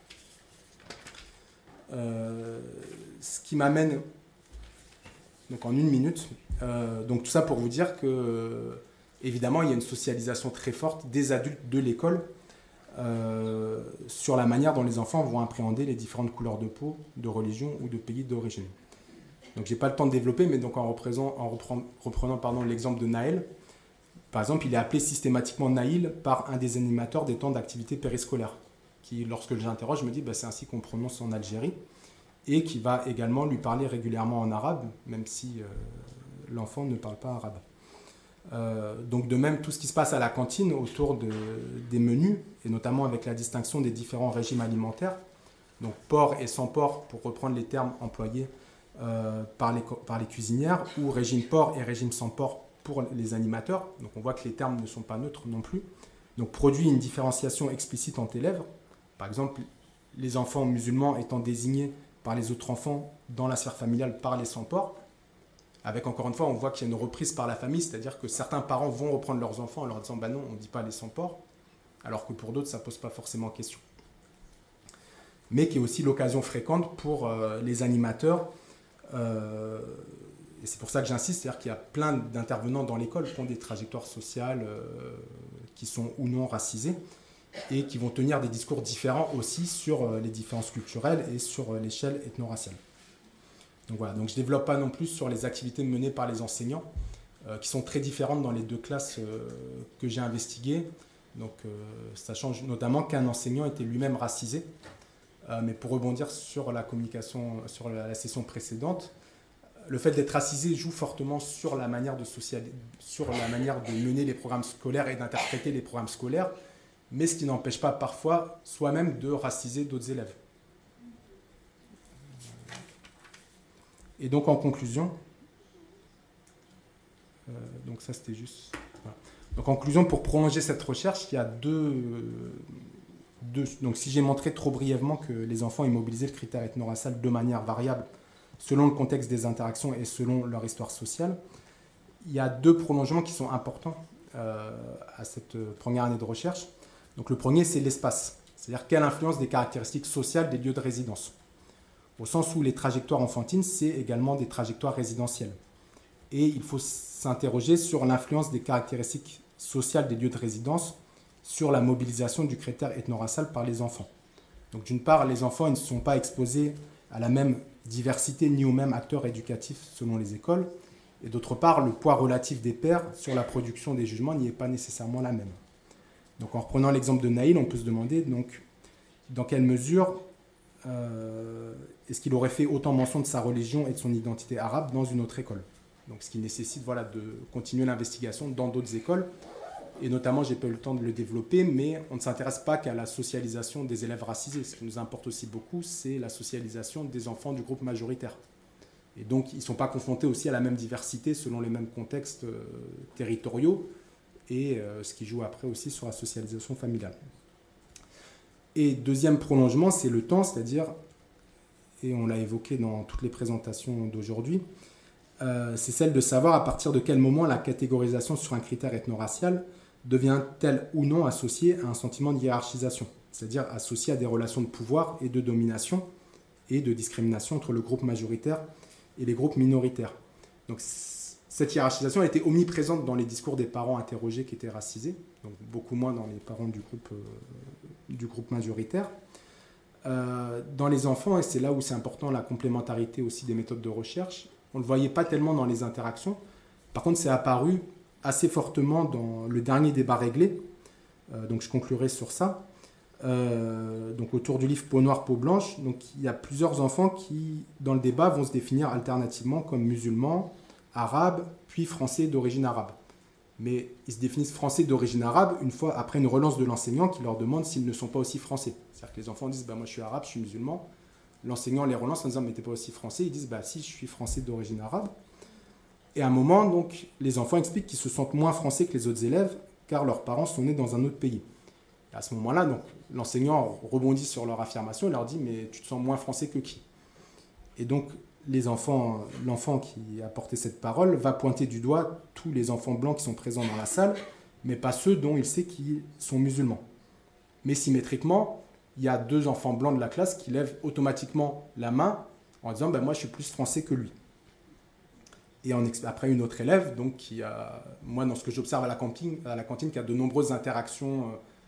Ce qui m'amène, donc en 1 minute, donc tout ça pour vous dire que, évidemment, il y a une socialisation très forte des adultes de l'école sur la manière dont les enfants vont appréhender les différentes couleurs de peau, de religion ou de pays d'origine. Donc je n'ai pas le temps de développer, mais donc en reprenant l'exemple de Naël, par exemple, il est appelé systématiquement Naïl par un des animateurs des temps d'activité périscolaire, qui, lorsque j'interroge, me dit c'est ainsi qu'on prononce en Algérie, et qui va également lui parler régulièrement en arabe, même si l'enfant ne parle pas arabe. Donc de même, tout ce qui se passe à la cantine autour des menus, et notamment avec la distinction des différents régimes alimentaires, donc porc et sans porc, pour reprendre les termes employés par les cuisinières, ou régime porc et régime sans porc pour les animateurs. Donc on voit que les termes ne sont pas neutres non plus. Donc produit une différenciation explicite entre élèves. Par exemple, les enfants musulmans étant désignés par les autres enfants dans la sphère familiale par les sans porc. Avec, encore une fois, on voit qu'il y a une reprise par la famille, c'est-à-dire que certains parents vont reprendre leurs enfants en leur disant non, on ne dit pas les sans porc, alors que pour d'autres, ça ne pose pas forcément question. Mais qui est aussi l'occasion fréquente pour les animateurs. Et c'est pour ça que j'insiste, c'est-à-dire qu'il y a plein d'intervenants dans l'école qui ont des trajectoires sociales qui sont ou non racisées et qui vont tenir des discours différents aussi sur les différences culturelles et sur l'échelle ethno-raciale. Donc voilà, donc je ne développe pas non plus sur les activités menées par les enseignants qui sont très différentes dans les 2 classes que j'ai investiguées. Donc ça change notamment qu'un enseignant était lui-même racisé Mais pour rebondir sur la communication, sur la session précédente, le fait d'être racisé joue fortement sur la manière sur la manière de mener les programmes scolaires et d'interpréter les programmes scolaires, mais ce qui n'empêche pas parfois soi-même de raciser d'autres élèves. Et donc en conclusion, donc ça c'était juste... Voilà. Donc en conclusion, pour prolonger cette recherche, il y a deux... Donc si j'ai montré trop brièvement que les enfants immobilisaient le critère ethno-racial de manière variable, selon le contexte des interactions et selon leur histoire sociale, il y a deux prolongements qui sont importants à cette première année de recherche. Donc le premier, c'est l'espace, c'est-à-dire quelle influence des caractéristiques sociales des lieux de résidence. Au sens où les trajectoires enfantines, c'est également des trajectoires résidentielles. Et il faut s'interroger sur l'influence des caractéristiques sociales des lieux de résidence sur la mobilisation du critère ethno-racial par les enfants. Donc d'une part, les enfants ils ne sont pas exposés à la même diversité ni aux mêmes acteurs éducatifs selon les écoles. Et d'autre part, le poids relatif des pairs sur la production des jugements n'y est pas nécessairement la même. Donc en reprenant l'exemple de Naïl, on peut se demander donc, dans quelle mesure est-ce qu'il aurait fait autant mention de sa religion et de son identité arabe dans une autre école. Donc ce qui nécessite voilà, de continuer l'investigation dans d'autres écoles. Et notamment, je n'ai pas eu le temps de le développer, mais on ne s'intéresse pas qu'à la socialisation des élèves racisés. Ce qui nous importe aussi beaucoup, c'est la socialisation des enfants du groupe majoritaire. Et donc, ils ne sont pas confrontés aussi à la même diversité selon les mêmes contextes territoriaux, et ce qui joue après aussi sur la socialisation familiale. Et deuxième prolongement, c'est le temps, c'est-à-dire, et on l'a évoqué dans toutes les présentations d'aujourd'hui, c'est celle de savoir à partir de quel moment la catégorisation sur un critère ethno-racial devient-elle ou non associée à un sentiment de hiérarchisation, c'est-à-dire associée à des relations de pouvoir et de domination et de discrimination entre le groupe majoritaire et les groupes minoritaires. Donc cette hiérarchisation a été omniprésente dans les discours des parents interrogés qui étaient racisés, donc beaucoup moins dans les parents du groupe majoritaire. Dans les enfants, et c'est là où c'est important la complémentarité aussi des méthodes de recherche, on ne le voyait pas tellement dans les interactions. Par contre, c'est apparu assez fortement dans le dernier débat réglé. Donc, je conclurai sur ça. Donc, autour du livre Peau noire, peau blanche. Donc, il y a plusieurs enfants qui, dans le débat, vont se définir alternativement comme musulmans, arabes, puis français d'origine arabe. Mais ils se définissent français d'origine arabe une fois après une relance de l'enseignant qui leur demande s'ils ne sont pas aussi français. C'est-à-dire que les enfants disent moi je suis arabe, je suis musulman. L'enseignant les relance en disant mais t'es pas aussi français. Ils disent si, je suis français d'origine arabe. Et à un moment, donc, les enfants expliquent qu'ils se sentent moins français que les autres élèves car leurs parents sont nés dans un autre pays. Et à ce moment-là, donc, l'enseignant rebondit sur leur affirmation et leur dit mais tu te sens moins français que qui? Et donc l'enfant qui a porté cette parole va pointer du doigt tous les enfants blancs qui sont présents dans la salle, mais pas ceux dont il sait qu'ils sont musulmans. Mais symétriquement, il y a deux enfants blancs de la classe qui lèvent automatiquement la main en disant moi je suis plus français que lui. Et après une autre élève, donc qui a, moi dans ce que j'observe à la cantine, qui a de nombreuses interactions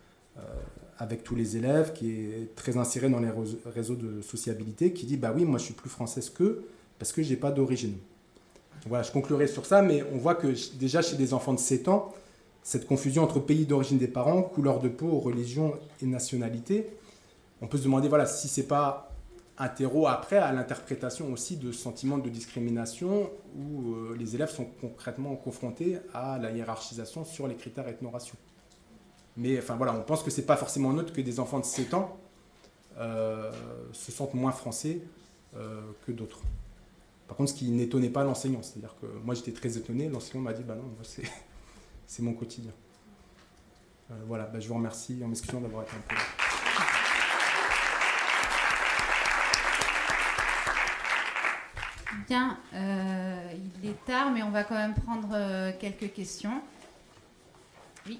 avec tous les élèves, qui est très insérée dans les réseaux de sociabilité, qui dit oui, moi je suis plus française qu'eux parce que j'ai pas d'origine. Donc voilà, je conclurai sur ça, mais on voit que déjà chez des enfants de 7 ans, cette confusion entre pays d'origine des parents, couleur de peau, religion et nationalité, on peut se demander si c'est pas un terreau après à l'interprétation aussi de sentiments de discrimination où les élèves sont concrètement confrontés à la hiérarchisation sur les critères ethno-raciaux. Mais on pense que c'est pas forcément neutre que des enfants de 7 ans se sentent moins français que d'autres. Par contre, ce qui n'étonnait pas l'enseignant, c'est-à-dire que moi j'étais très étonné, l'enseignant m'a dit non, moi, c'est mon quotidien. Je vous remercie en m'excusant d'avoir été un peu... Bien, il est tard, mais on va quand même prendre quelques questions. Oui.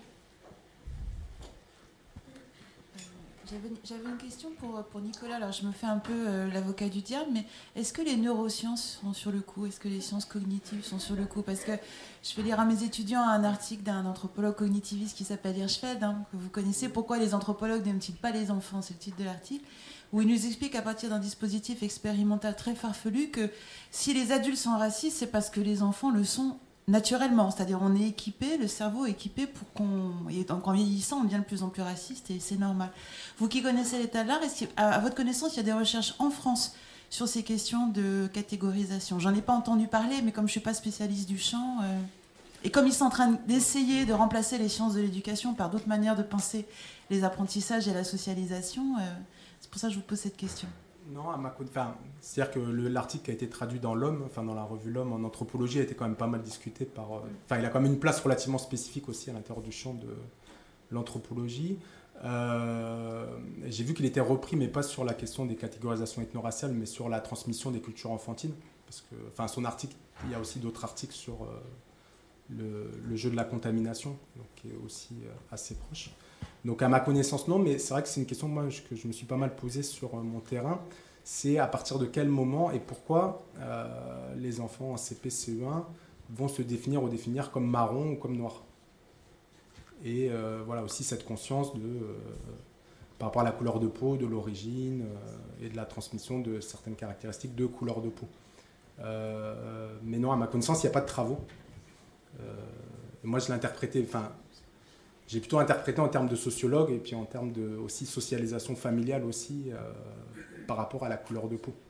J'avais une question pour Nicolas. Alors, je me fais un peu l'avocat du diable, mais est-ce que les neurosciences sont sur le coup? Est-ce que les sciences cognitives sont sur le coup? Parce que je fais lire à mes étudiants un article d'un anthropologue cognitiviste qui s'appelle Hirschfeld, que vous connaissez. Pourquoi les anthropologues n'aiment-ils pas les enfants? C'est le titre de l'article, où il nous explique à partir d'un dispositif expérimental très farfelu que si les adultes sont racistes, c'est parce que les enfants le sont naturellement, c'est-à-dire on est équipé, le cerveau est équipé pour et donc en vieillissant, on devient de plus en plus raciste et c'est normal. Vous qui connaissez l'état de l'art, à votre connaissance, il y a des recherches en France sur ces questions de catégorisation? J'en ai pas entendu parler, mais comme je suis pas spécialiste du champ, et comme ils sont en train d'essayer de remplacer les sciences de l'éducation par d'autres manières de penser les apprentissages et la socialisation, c'est pour ça que je vous pose cette question. Non, c'est-à-dire que l'article qui a été traduit dans l'Homme, dans la revue L'Homme en anthropologie, a été quand même pas mal discuté il a quand même une place relativement spécifique aussi à l'intérieur du champ de l'anthropologie. J'ai vu qu'il était repris, mais pas sur la question des catégorisations ethno-raciales, mais sur la transmission des cultures enfantines. Parce que, son article, il y a aussi d'autres articles sur le jeu de la contamination, donc, qui est aussi assez proche. Donc à ma connaissance, non, mais c'est vrai que c'est une question que je me suis pas mal posée sur mon terrain. C'est à partir de quel moment et pourquoi les enfants en CP, CE1 vont se définir comme marron ou comme noir. Et voilà aussi cette conscience par rapport à la couleur de peau, de l'origine et de la transmission de certaines caractéristiques de couleur de peau. Mais non, à ma connaissance, il n'y a pas de travaux. Moi, je l'ai interprété, j'ai plutôt interprété en termes de sociologue et puis en termes de aussi socialisation familiale aussi par rapport à la couleur de peau.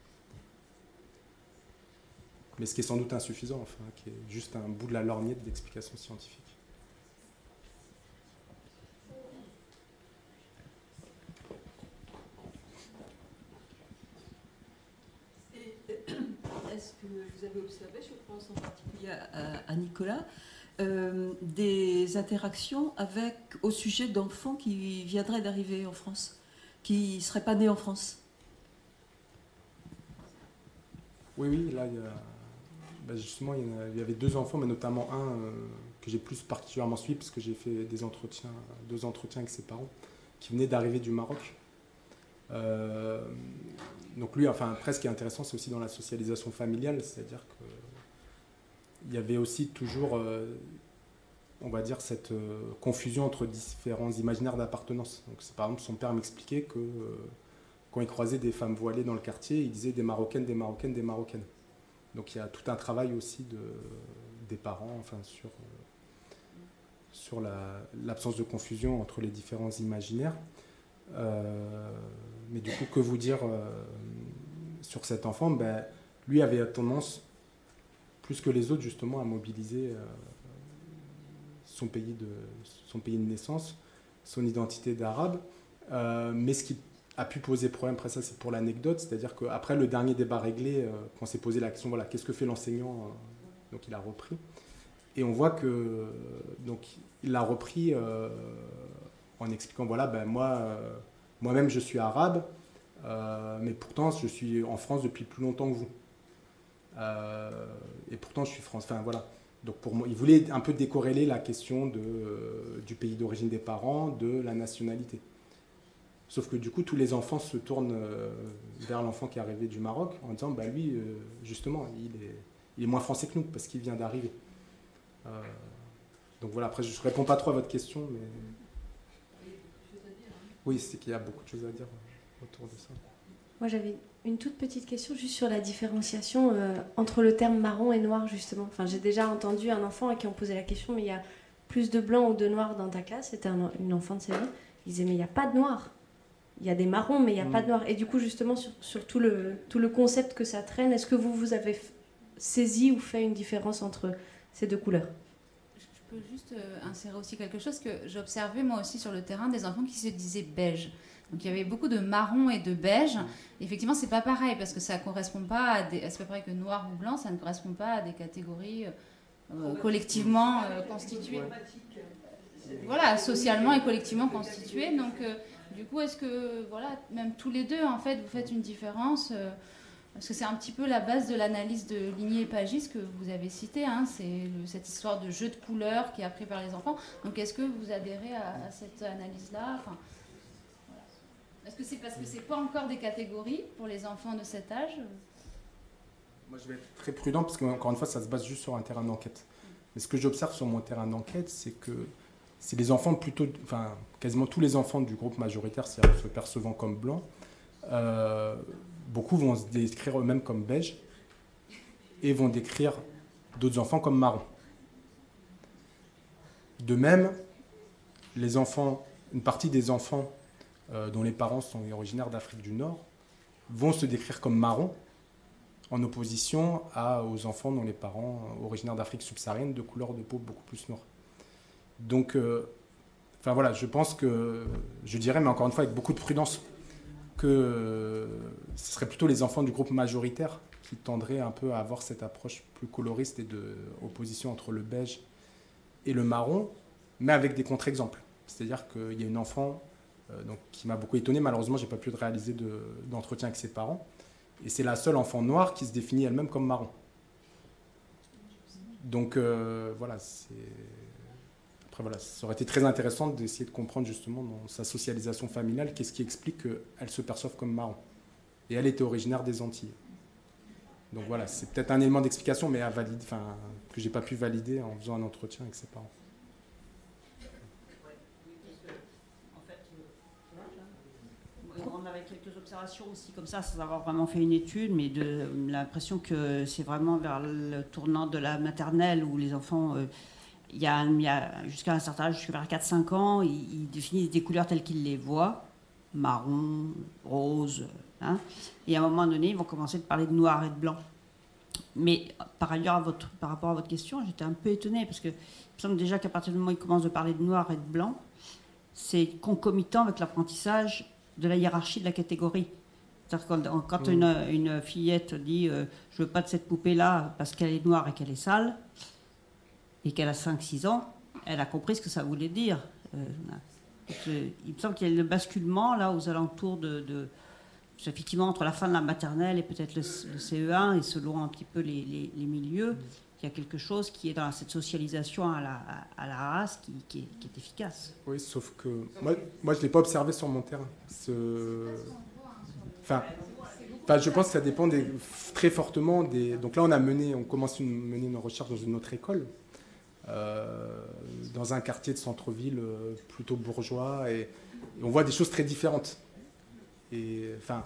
Mais ce qui est sans doute insuffisant, qui est juste un bout de la lorgnette d'explications scientifiques. Est-ce que vous avez observé, je pense en particulier à Nicolas, des interactions au sujet d'enfants qui viendraient d'arriver en France, qui ne seraient pas nés en France? Oui, là, justement, il y avait 2 enfants, mais notamment un que j'ai plus particulièrement suivi, parce que j'ai fait 2 entretiens avec ses parents, qui venaient d'arriver du Maroc. Donc lui, après, ce qui est intéressant, c'est aussi dans la socialisation familiale, c'est-à-dire qu'il y avait aussi toujours, on va dire, cette confusion entre différents imaginaires d'appartenance. Donc, par exemple, son père m'expliquait que quand il croisait des femmes voilées dans le quartier, il disait des Marocaines, des Marocaines, des Marocaines. Donc il y a tout un travail aussi des parents, sur l'absence de confusion entre les différents imaginaires. Mais du coup, que vous dire sur cet enfant? Lui avait tendance, plus que les autres, justement, à mobiliser son pays de naissance, son identité d'arabe. Mais ce qui a pu poser problème, après ça, c'est pour l'anecdote, c'est-à-dire qu'après le dernier débat réglé, quand on s'est posé la question, voilà, qu'est-ce que fait l'enseignant? Donc il a repris. Et on voit que il l'a repris en expliquant, voilà, moi-même je suis arabe, mais pourtant je suis en France depuis plus longtemps que vous. Et pourtant je suis français. Enfin voilà. Donc pour moi, il voulait un peu décorréler la question du pays d'origine des parents, de la nationalité. Sauf que du coup, tous les enfants se tournent vers l'enfant qui est arrivé du Maroc en disant, lui, justement, il est moins français que nous parce qu'il vient d'arriver. Donc voilà, après je ne réponds pas trop à votre question, mais... Oui, c'est qu'il y a beaucoup de choses à dire autour de ça. Moi, j'avais une toute petite question juste sur la différenciation entre le terme marron et noir, justement. J'ai déjà entendu un enfant à qui on posait la question, mais il y a plus de blanc ou de noir dans ta classe? C'était une enfant de 16 ans. Il disait, mais il n'y a pas de noir. Il y a des marrons, mais il n'y a pas de noir. Et du coup, justement, sur tout le concept que ça traîne, est-ce que vous avez saisi ou fait une différence entre ces 2 couleurs? Je peux juste insérer aussi quelque chose que j'observais moi aussi sur le terrain, des enfants qui se disaient beige. Donc il y avait beaucoup de marron et de beige. Effectivement, c'est pas pareil parce que ça correspond pas c'est pas pareil que noir ou blanc, ça ne correspond pas à des catégories collectivement constituées. Voilà, socialement et collectivement constituées. Donc du coup, est-ce que même tous les 2 en fait, vous faites une différence? Parce que c'est un petit peu la base de l'analyse de Ligné et Pagis que vous avez cité, c'est cette histoire de jeu de couleurs qui est appris par les enfants. Donc est-ce que vous adhérez à cette analyse-là? Voilà. Est-ce que c'est parce que c'est pas encore des catégories pour les enfants de cet âge? Moi je vais être très prudent parce qu'encore une fois ça se base juste sur un terrain d'enquête. Mais ce que j'observe sur mon terrain d'enquête, c'est que c'est les enfants plutôt, quasiment tous les enfants du groupe majoritaire, c'est-à-dire se percevant comme blancs, beaucoup vont se décrire eux-mêmes comme beige et vont décrire d'autres enfants comme marron. De même, les enfants, une partie des enfants dont les parents sont originaires d'Afrique du Nord vont se décrire comme marrons, en opposition aux enfants dont les parents originaires d'Afrique subsaharienne de couleur de peau beaucoup plus noire. Donc, enfin voilà, je pense que, je dirais, mais encore une fois avec beaucoup de prudence, que ce serait plutôt les enfants du groupe majoritaire qui tendraient un peu à avoir cette approche plus coloriste et de opposition entre le beige et le marron, mais avec des contre-exemples. C'est-à-dire qu'il y a une enfant qui m'a beaucoup étonné, malheureusement je n'ai pas pu réaliser d'entretien avec ses parents, et c'est la seule enfant noire qui se définit elle-même comme marron. Donc voilà, après voilà, ça aurait été très intéressant d'essayer de comprendre justement dans sa socialisation familiale qu'est-ce qui explique qu'elle se perçoive comme marron. Et elle était originaire des Antilles. Donc voilà, c'est peut-être un élément d'explication, mais que j'ai pas pu valider en faisant un entretien avec ses parents. On avait quelques observations aussi comme ça, sans avoir vraiment fait une étude, mais de l'impression que c'est vraiment vers le tournant de la maternelle où les enfants, il y a jusqu'à un certain âge, jusqu'à vers 4-5 ans, ils définissent des couleurs telles qu'ils les voient, marron, rose, hein, et à un moment donné, ils vont commencer de parler de noir et de blanc. Mais par ailleurs, par rapport à votre question, j'étais un peu étonnée, parce que il me semble déjà qu'à partir du moment où ils commencent de parler de noir et de blanc, c'est concomitant avec l'apprentissage de la hiérarchie de la catégorie. C'est-à-dire quand une fillette dit je veux pas de cette poupée-là parce qu'elle est noire et qu'elle est sale, et qu'elle a 5-6 ans, elle a compris ce que ça voulait dire. Il me semble qu'il y a le basculement là aux alentours effectivement entre la fin de la maternelle et peut-être le CE1, et selon un petit peu les milieux, il y a quelque chose qui est dans cette socialisation à la race qui est efficace. Oui, sauf que moi je ne l'ai pas observé sur mon terrain. Enfin, je pense que ça dépend très fortement des... Donc là, on commence à mener nos recherches dans une autre école, dans un quartier de centre-ville plutôt bourgeois, et on voit des choses très différentes. Et enfin,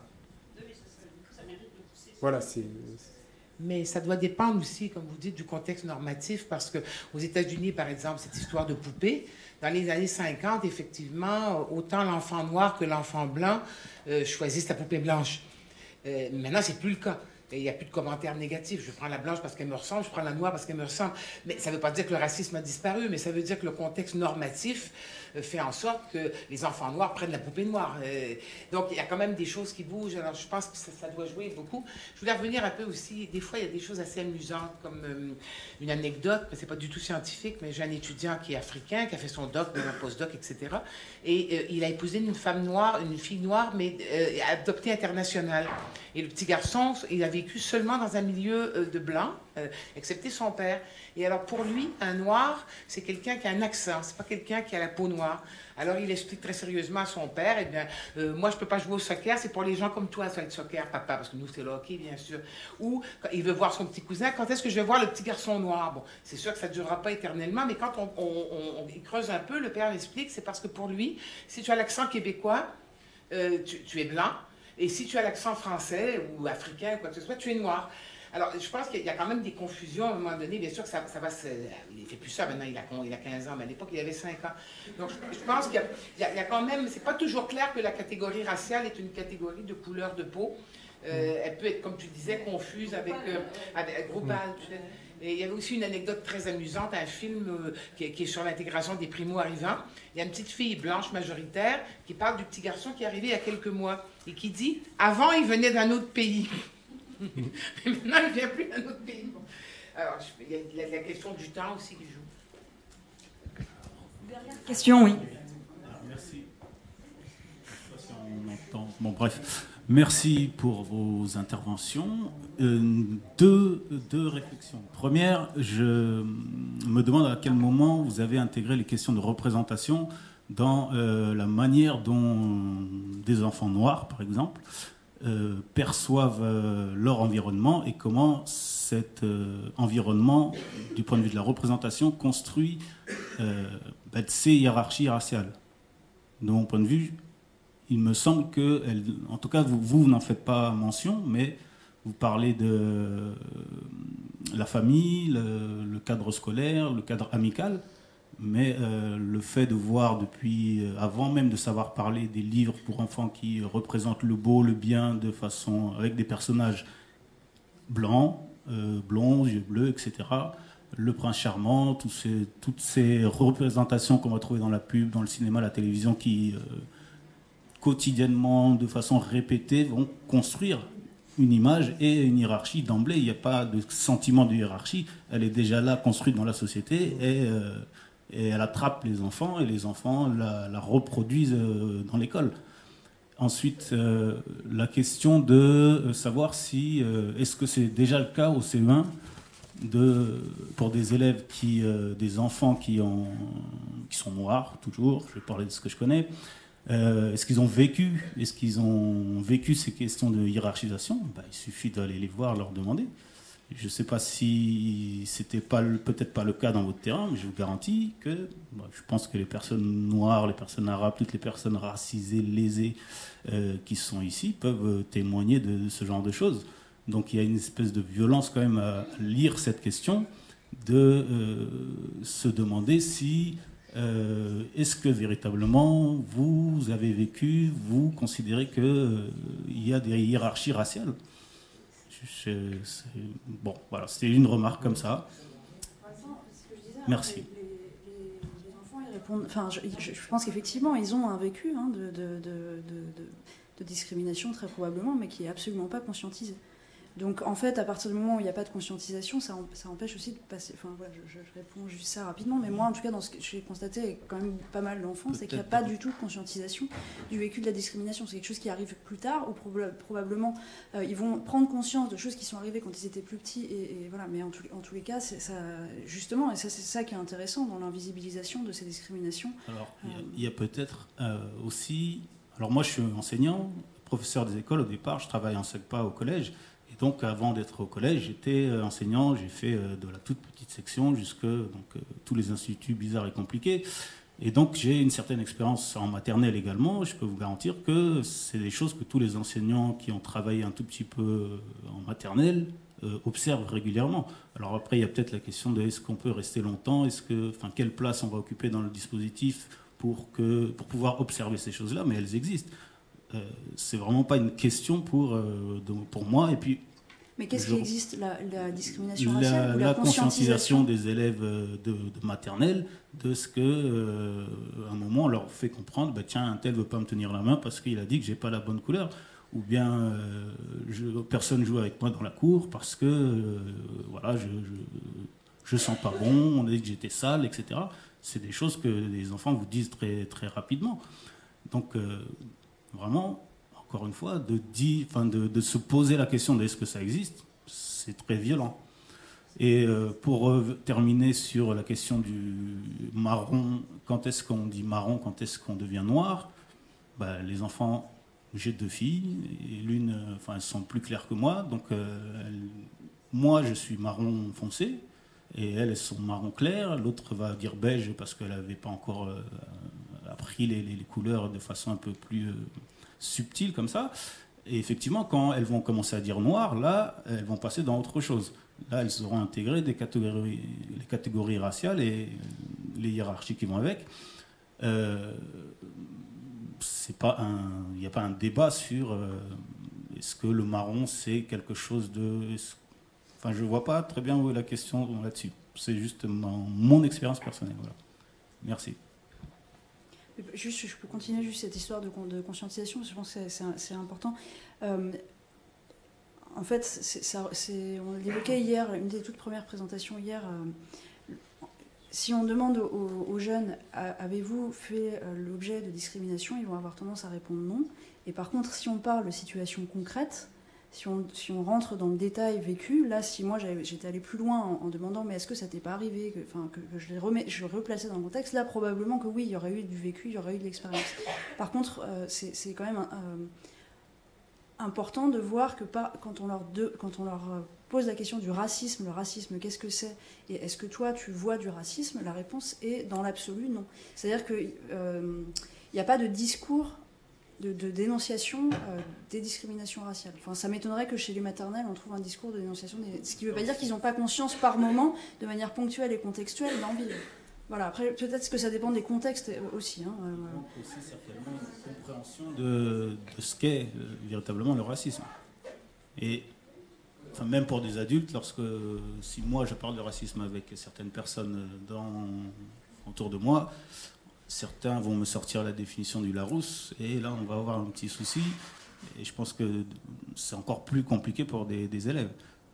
voilà, c'est... Mais ça doit dépendre aussi, comme vous dites, du contexte normatif, parce qu'aux États-Unis, par exemple, cette histoire de poupée, dans les années 50, effectivement, autant l'enfant noir que l'enfant blanc choisissent la poupée blanche. Maintenant, c'est plus le cas. Il n'y a plus de commentaires négatifs. Je prends la blanche parce qu'elle me ressemble, je prends la noire parce qu'elle me ressemble. Mais ça ne veut pas dire que le racisme a disparu, mais ça veut dire que le contexte normatif fait en sorte que les enfants noirs prennent la poupée noire. Donc, il y a quand même des choses qui bougent. Alors, je pense que ça doit jouer beaucoup. Je voulais revenir un peu aussi. Des fois, il y a des choses assez amusantes, comme une anecdote, mais ce n'est pas du tout scientifique, mais j'ai un étudiant qui est africain, qui a fait son doc, un postdoc, etc. Et il a épousé une femme noire, une fille noire, mais adoptée internationale. Et le petit garçon, il a vécu seulement dans un milieu de blanc, excepté son père. Et alors pour lui, un noir, c'est quelqu'un qui a un accent, c'est pas quelqu'un qui a la peau noire. Alors il explique très sérieusement à son père, eh bien, moi je peux pas jouer au soccer, c'est pour les gens comme toi, ça va être soccer, papa, parce que nous c'est le hockey, bien sûr. Ou quand il veut voir son petit cousin, quand est-ce que je vais voir le petit garçon noir? Bon, c'est sûr que ça ne durera pas éternellement, mais quand on creuse un peu, le père explique, c'est parce que pour lui, si tu as l'accent québécois, tu es blanc. Et si tu as l'accent français ou africain, quoi que ce soit, tu es noir. Alors, je pense qu'il y a quand même des confusions à un moment donné. Bien sûr que ça va se... Il ne fait plus ça maintenant, il a 15 ans, mais à l'époque, il avait 5 ans. Donc, je pense qu'il y a quand même... C'est pas toujours clair que la catégorie raciale est une catégorie de couleur de peau. Elle peut être, comme tu disais, confuse avec groupal. Et il y avait aussi une anecdote très amusante, un film qui est sur l'intégration des primo-arrivants. Il y a une petite fille blanche majoritaire qui parle du petit garçon qui est arrivé il y a quelques mois et qui dit « Avant, il venait d'un autre pays. Mais maintenant, il ne vient plus d'un autre pays. » Alors, il y a la question du temps aussi qui joue. Dernière question, oui. Merci. Je sais pas si on entend. Bon, bref. Merci pour vos interventions. Deux réflexions. Première, je me demande à quel moment vous avez intégré les questions de représentation dans la manière dont des enfants noirs, par exemple, perçoivent leur environnement et comment cet environnement, du point de vue de la représentation, construit ces hiérarchies raciales. De mon point de vue, il me semble que, en tout cas, vous n'en faites pas mention, mais vous parlez de la famille, le cadre scolaire, le cadre amical. mais le fait de voir depuis, avant même de savoir parler, des livres pour enfants qui représentent le beau, le bien, avec des personnages blancs, blonds, yeux bleus, etc., le prince charmant, toutes ces représentations qu'on va trouver dans la pub, dans le cinéma, la télévision, qui quotidiennement, de façon répétée, vont construire une image et une hiérarchie d'emblée. Il n'y a pas de sentiment de hiérarchie, elle est déjà là, construite dans la société, et elle attrape les enfants, et les enfants la reproduisent dans l'école. Ensuite, la question de savoir si, est-ce que c'est déjà le cas au CE1 pour des élèves des enfants qui sont noirs, toujours, je vais parler de ce que je connais, est-ce qu'ils ont vécu ces questions de hiérarchisation? Il suffit d'aller les voir, leur demander. Je ne sais pas si c'était peut-être pas le cas dans votre terrain, mais je vous garantis que je pense que les personnes noires, les personnes arabes, toutes les personnes racisées, lésées qui sont ici peuvent témoigner de ce genre de choses. Donc il y a une espèce de violence quand même à lire cette question, de se demander si est-ce que véritablement vous avez vécu, vous considérez qu'il y a des hiérarchies raciales. Bon, voilà, c'était une remarque comme ça. Merci. Les enfants, ils répondent. Enfin, je pense qu'effectivement, ils ont un vécu de discrimination très probablement, mais qui est absolument pas conscientisé. Donc, en fait, à partir du moment où il n'y a pas de conscientisation, ça empêche aussi de passer. Enfin, voilà, je réponds juste ça rapidement, mais moi, en tout cas, dans ce que j'ai constaté avec quand même pas mal d'enfants, c'est qu'il n'y a pas du tout de conscientisation du vécu de la discrimination. C'est quelque chose qui arrive plus tard, ou probablement ils vont prendre conscience de choses qui sont arrivées quand ils étaient plus petits, et voilà. Mais en tous les cas, c'est ça, justement, et ça, c'est ça qui est intéressant dans l'invisibilisation de ces discriminations. Alors, il y a peut-être aussi. Alors, moi, je suis enseignant, professeur des écoles au départ. Je travaille en SECPA au collège. Et donc, avant d'être au collège, j'étais enseignant. J'ai fait de la toute petite section jusqu'à tous les instituts bizarres et compliqués. Et donc, j'ai une certaine expérience en maternelle également. Je peux vous garantir que c'est des choses que tous les enseignants qui ont travaillé un tout petit peu en maternelle observent régulièrement. Alors après, il y a peut-être la question de est-ce qu'on peut rester longtemps, quelle place on va occuper dans le dispositif pour pouvoir observer ces choses-là, mais elles existent. C'est vraiment pas une question pour moi. Et puis, mais qu'est-ce qui existe, la discrimination raciale ou la conscientisation des élèves de maternelle, de ce que à un moment on leur fait comprendre, tiens, un tel veut pas me tenir la main parce qu'il a dit que j'ai pas la bonne couleur, ou bien personne joue avec moi dans la cour parce que voilà, je sens pas bon, on a dit que j'étais sale, etc. C'est des choses que les enfants vous disent très très rapidement. Donc vraiment, encore une fois, de se poser la question de est-ce que ça existe, c'est très violent. Et pour terminer sur la question du marron, quand est-ce qu'on dit marron, quand est-ce qu'on devient noir, les enfants, j'ai 2 filles, et l'une, elles sont plus claires que moi, donc moi je suis marron foncé, et elles sont marron clair, l'autre va dire beige parce qu'elle n'avait pas encore appris les couleurs de façon un peu plus subtile comme ça. Et effectivement, quand elles vont commencer à dire noir, là, elles vont passer dans autre chose. Là, elles auront intégré les catégories raciales et les hiérarchies qui vont avec. Il n'y a pas un débat sur est-ce que le marron, c'est quelque chose de... je ne vois pas très bien où est la question là-dessus. C'est juste mon expérience personnelle. Voilà. Merci. Juste, je peux continuer juste cette histoire de conscientisation, parce que je pense que c'est important. En fait, on l'évoquait hier, une des toutes premières présentations hier. Si on demande aux jeunes, avez-vous fait l'objet de discrimination, ils vont avoir tendance à répondre non. Et par contre, si on parle de situations concrètes, si on rentre dans le détail vécu, là, si moi j'étais allé plus loin en demandant mais est-ce que ça t'est pas arrivé, que je replaçais dans le contexte, là probablement que oui, il y aurait eu du vécu, il y aurait eu de l'expérience. Par contre, c'est quand même important de voir que quand on leur pose la question du racisme, le racisme, qu'est-ce que c'est, et est-ce que toi tu vois du racisme, la réponse est dans l'absolu non. C'est-à-dire qu'il n'y a pas de discours de dénonciation des discriminations raciales. Enfin, ça m'étonnerait que chez les maternelles, on trouve un discours de dénonciation ce qui ne veut pas dire qu'ils n'ont pas conscience par moment, de manière ponctuelle et contextuelle, d'en vivre. Voilà, après, peut-être que ça dépend des contextes aussi. Hein. Aussi certainement une compréhension de ce qu'est véritablement le racisme. Et enfin, même pour des adultes, si moi je parle de racisme avec certaines personnes autour de moi, certains vont me sortir la définition du Larousse, et là on va avoir un petit souci. Et je pense que c'est encore plus compliqué pour des élèves.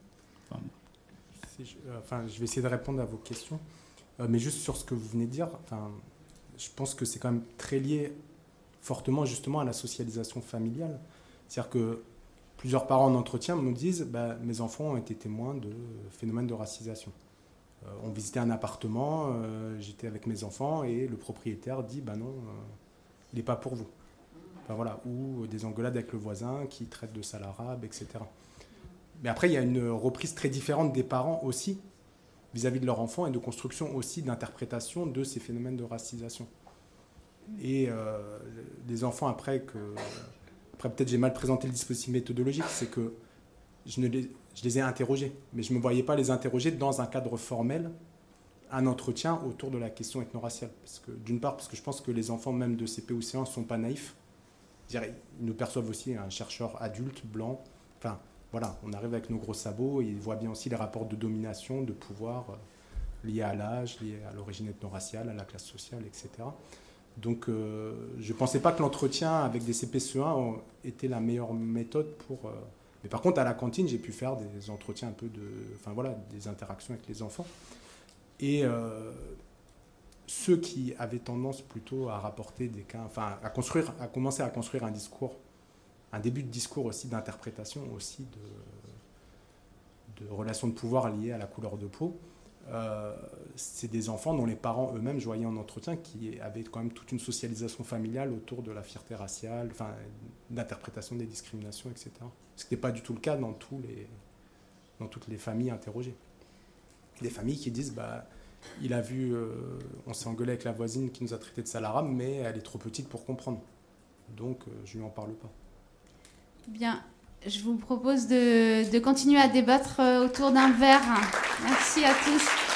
Je vais essayer de répondre à vos questions. Mais juste sur ce que vous venez de dire, je pense que c'est quand même très lié fortement justement à la socialisation familiale. C'est-à-dire que plusieurs parents en entretien me disent mes enfants ont été témoins de phénomènes de racisation. On visitait un appartement, j'étais avec mes enfants et le propriétaire dit non, il n'est pas pour vous. Voilà. Ou des engueulades avec le voisin qui traite de sale arabe, etc. Mais après, il y a une reprise très différente des parents aussi vis-à-vis de leur enfant et de construction aussi d'interprétation de ces phénomènes de racisation. Et les enfants, après peut-être j'ai mal présenté le dispositif méthodologique, c'est que je les ai interrogés, mais je ne me voyais pas les interroger dans un cadre formel, un entretien autour de la question ethno-raciale. D'une part, parce que je pense que les enfants, même de CP ou C1, ne sont pas naïfs. Ils nous perçoivent aussi un chercheur adulte, blanc. Enfin, voilà, on arrive avec nos gros sabots et ils voient bien aussi les rapports de domination, de pouvoir liés à l'âge, liés à l'origine ethno-raciale, à la classe sociale, etc. Donc, je ne pensais pas que l'entretien avec des CP-CE1 était la meilleure méthode pour... Mais par contre, à la cantine, j'ai pu faire des entretiens un peu des interactions avec les enfants. Et ceux qui avaient tendance plutôt à rapporter des cas... à commencer à construire un discours, un début de discours aussi d'interprétation, aussi de relations de pouvoir liées à la couleur de peau, c'est des enfants dont les parents eux-mêmes, je voyais en entretien, qui avaient quand même toute une socialisation familiale autour de la fierté raciale, d'interprétation des discriminations, etc. Ce qui n'était pas du tout le cas dans toutes les familles interrogées. Des familles qui disent, il a vu, on s'est engueulé avec la voisine qui nous a traité de sale arabe, mais elle est trop petite pour comprendre. Donc, je ne lui en parle pas. Bien, je vous propose de continuer à débattre autour d'un verre. Merci à tous.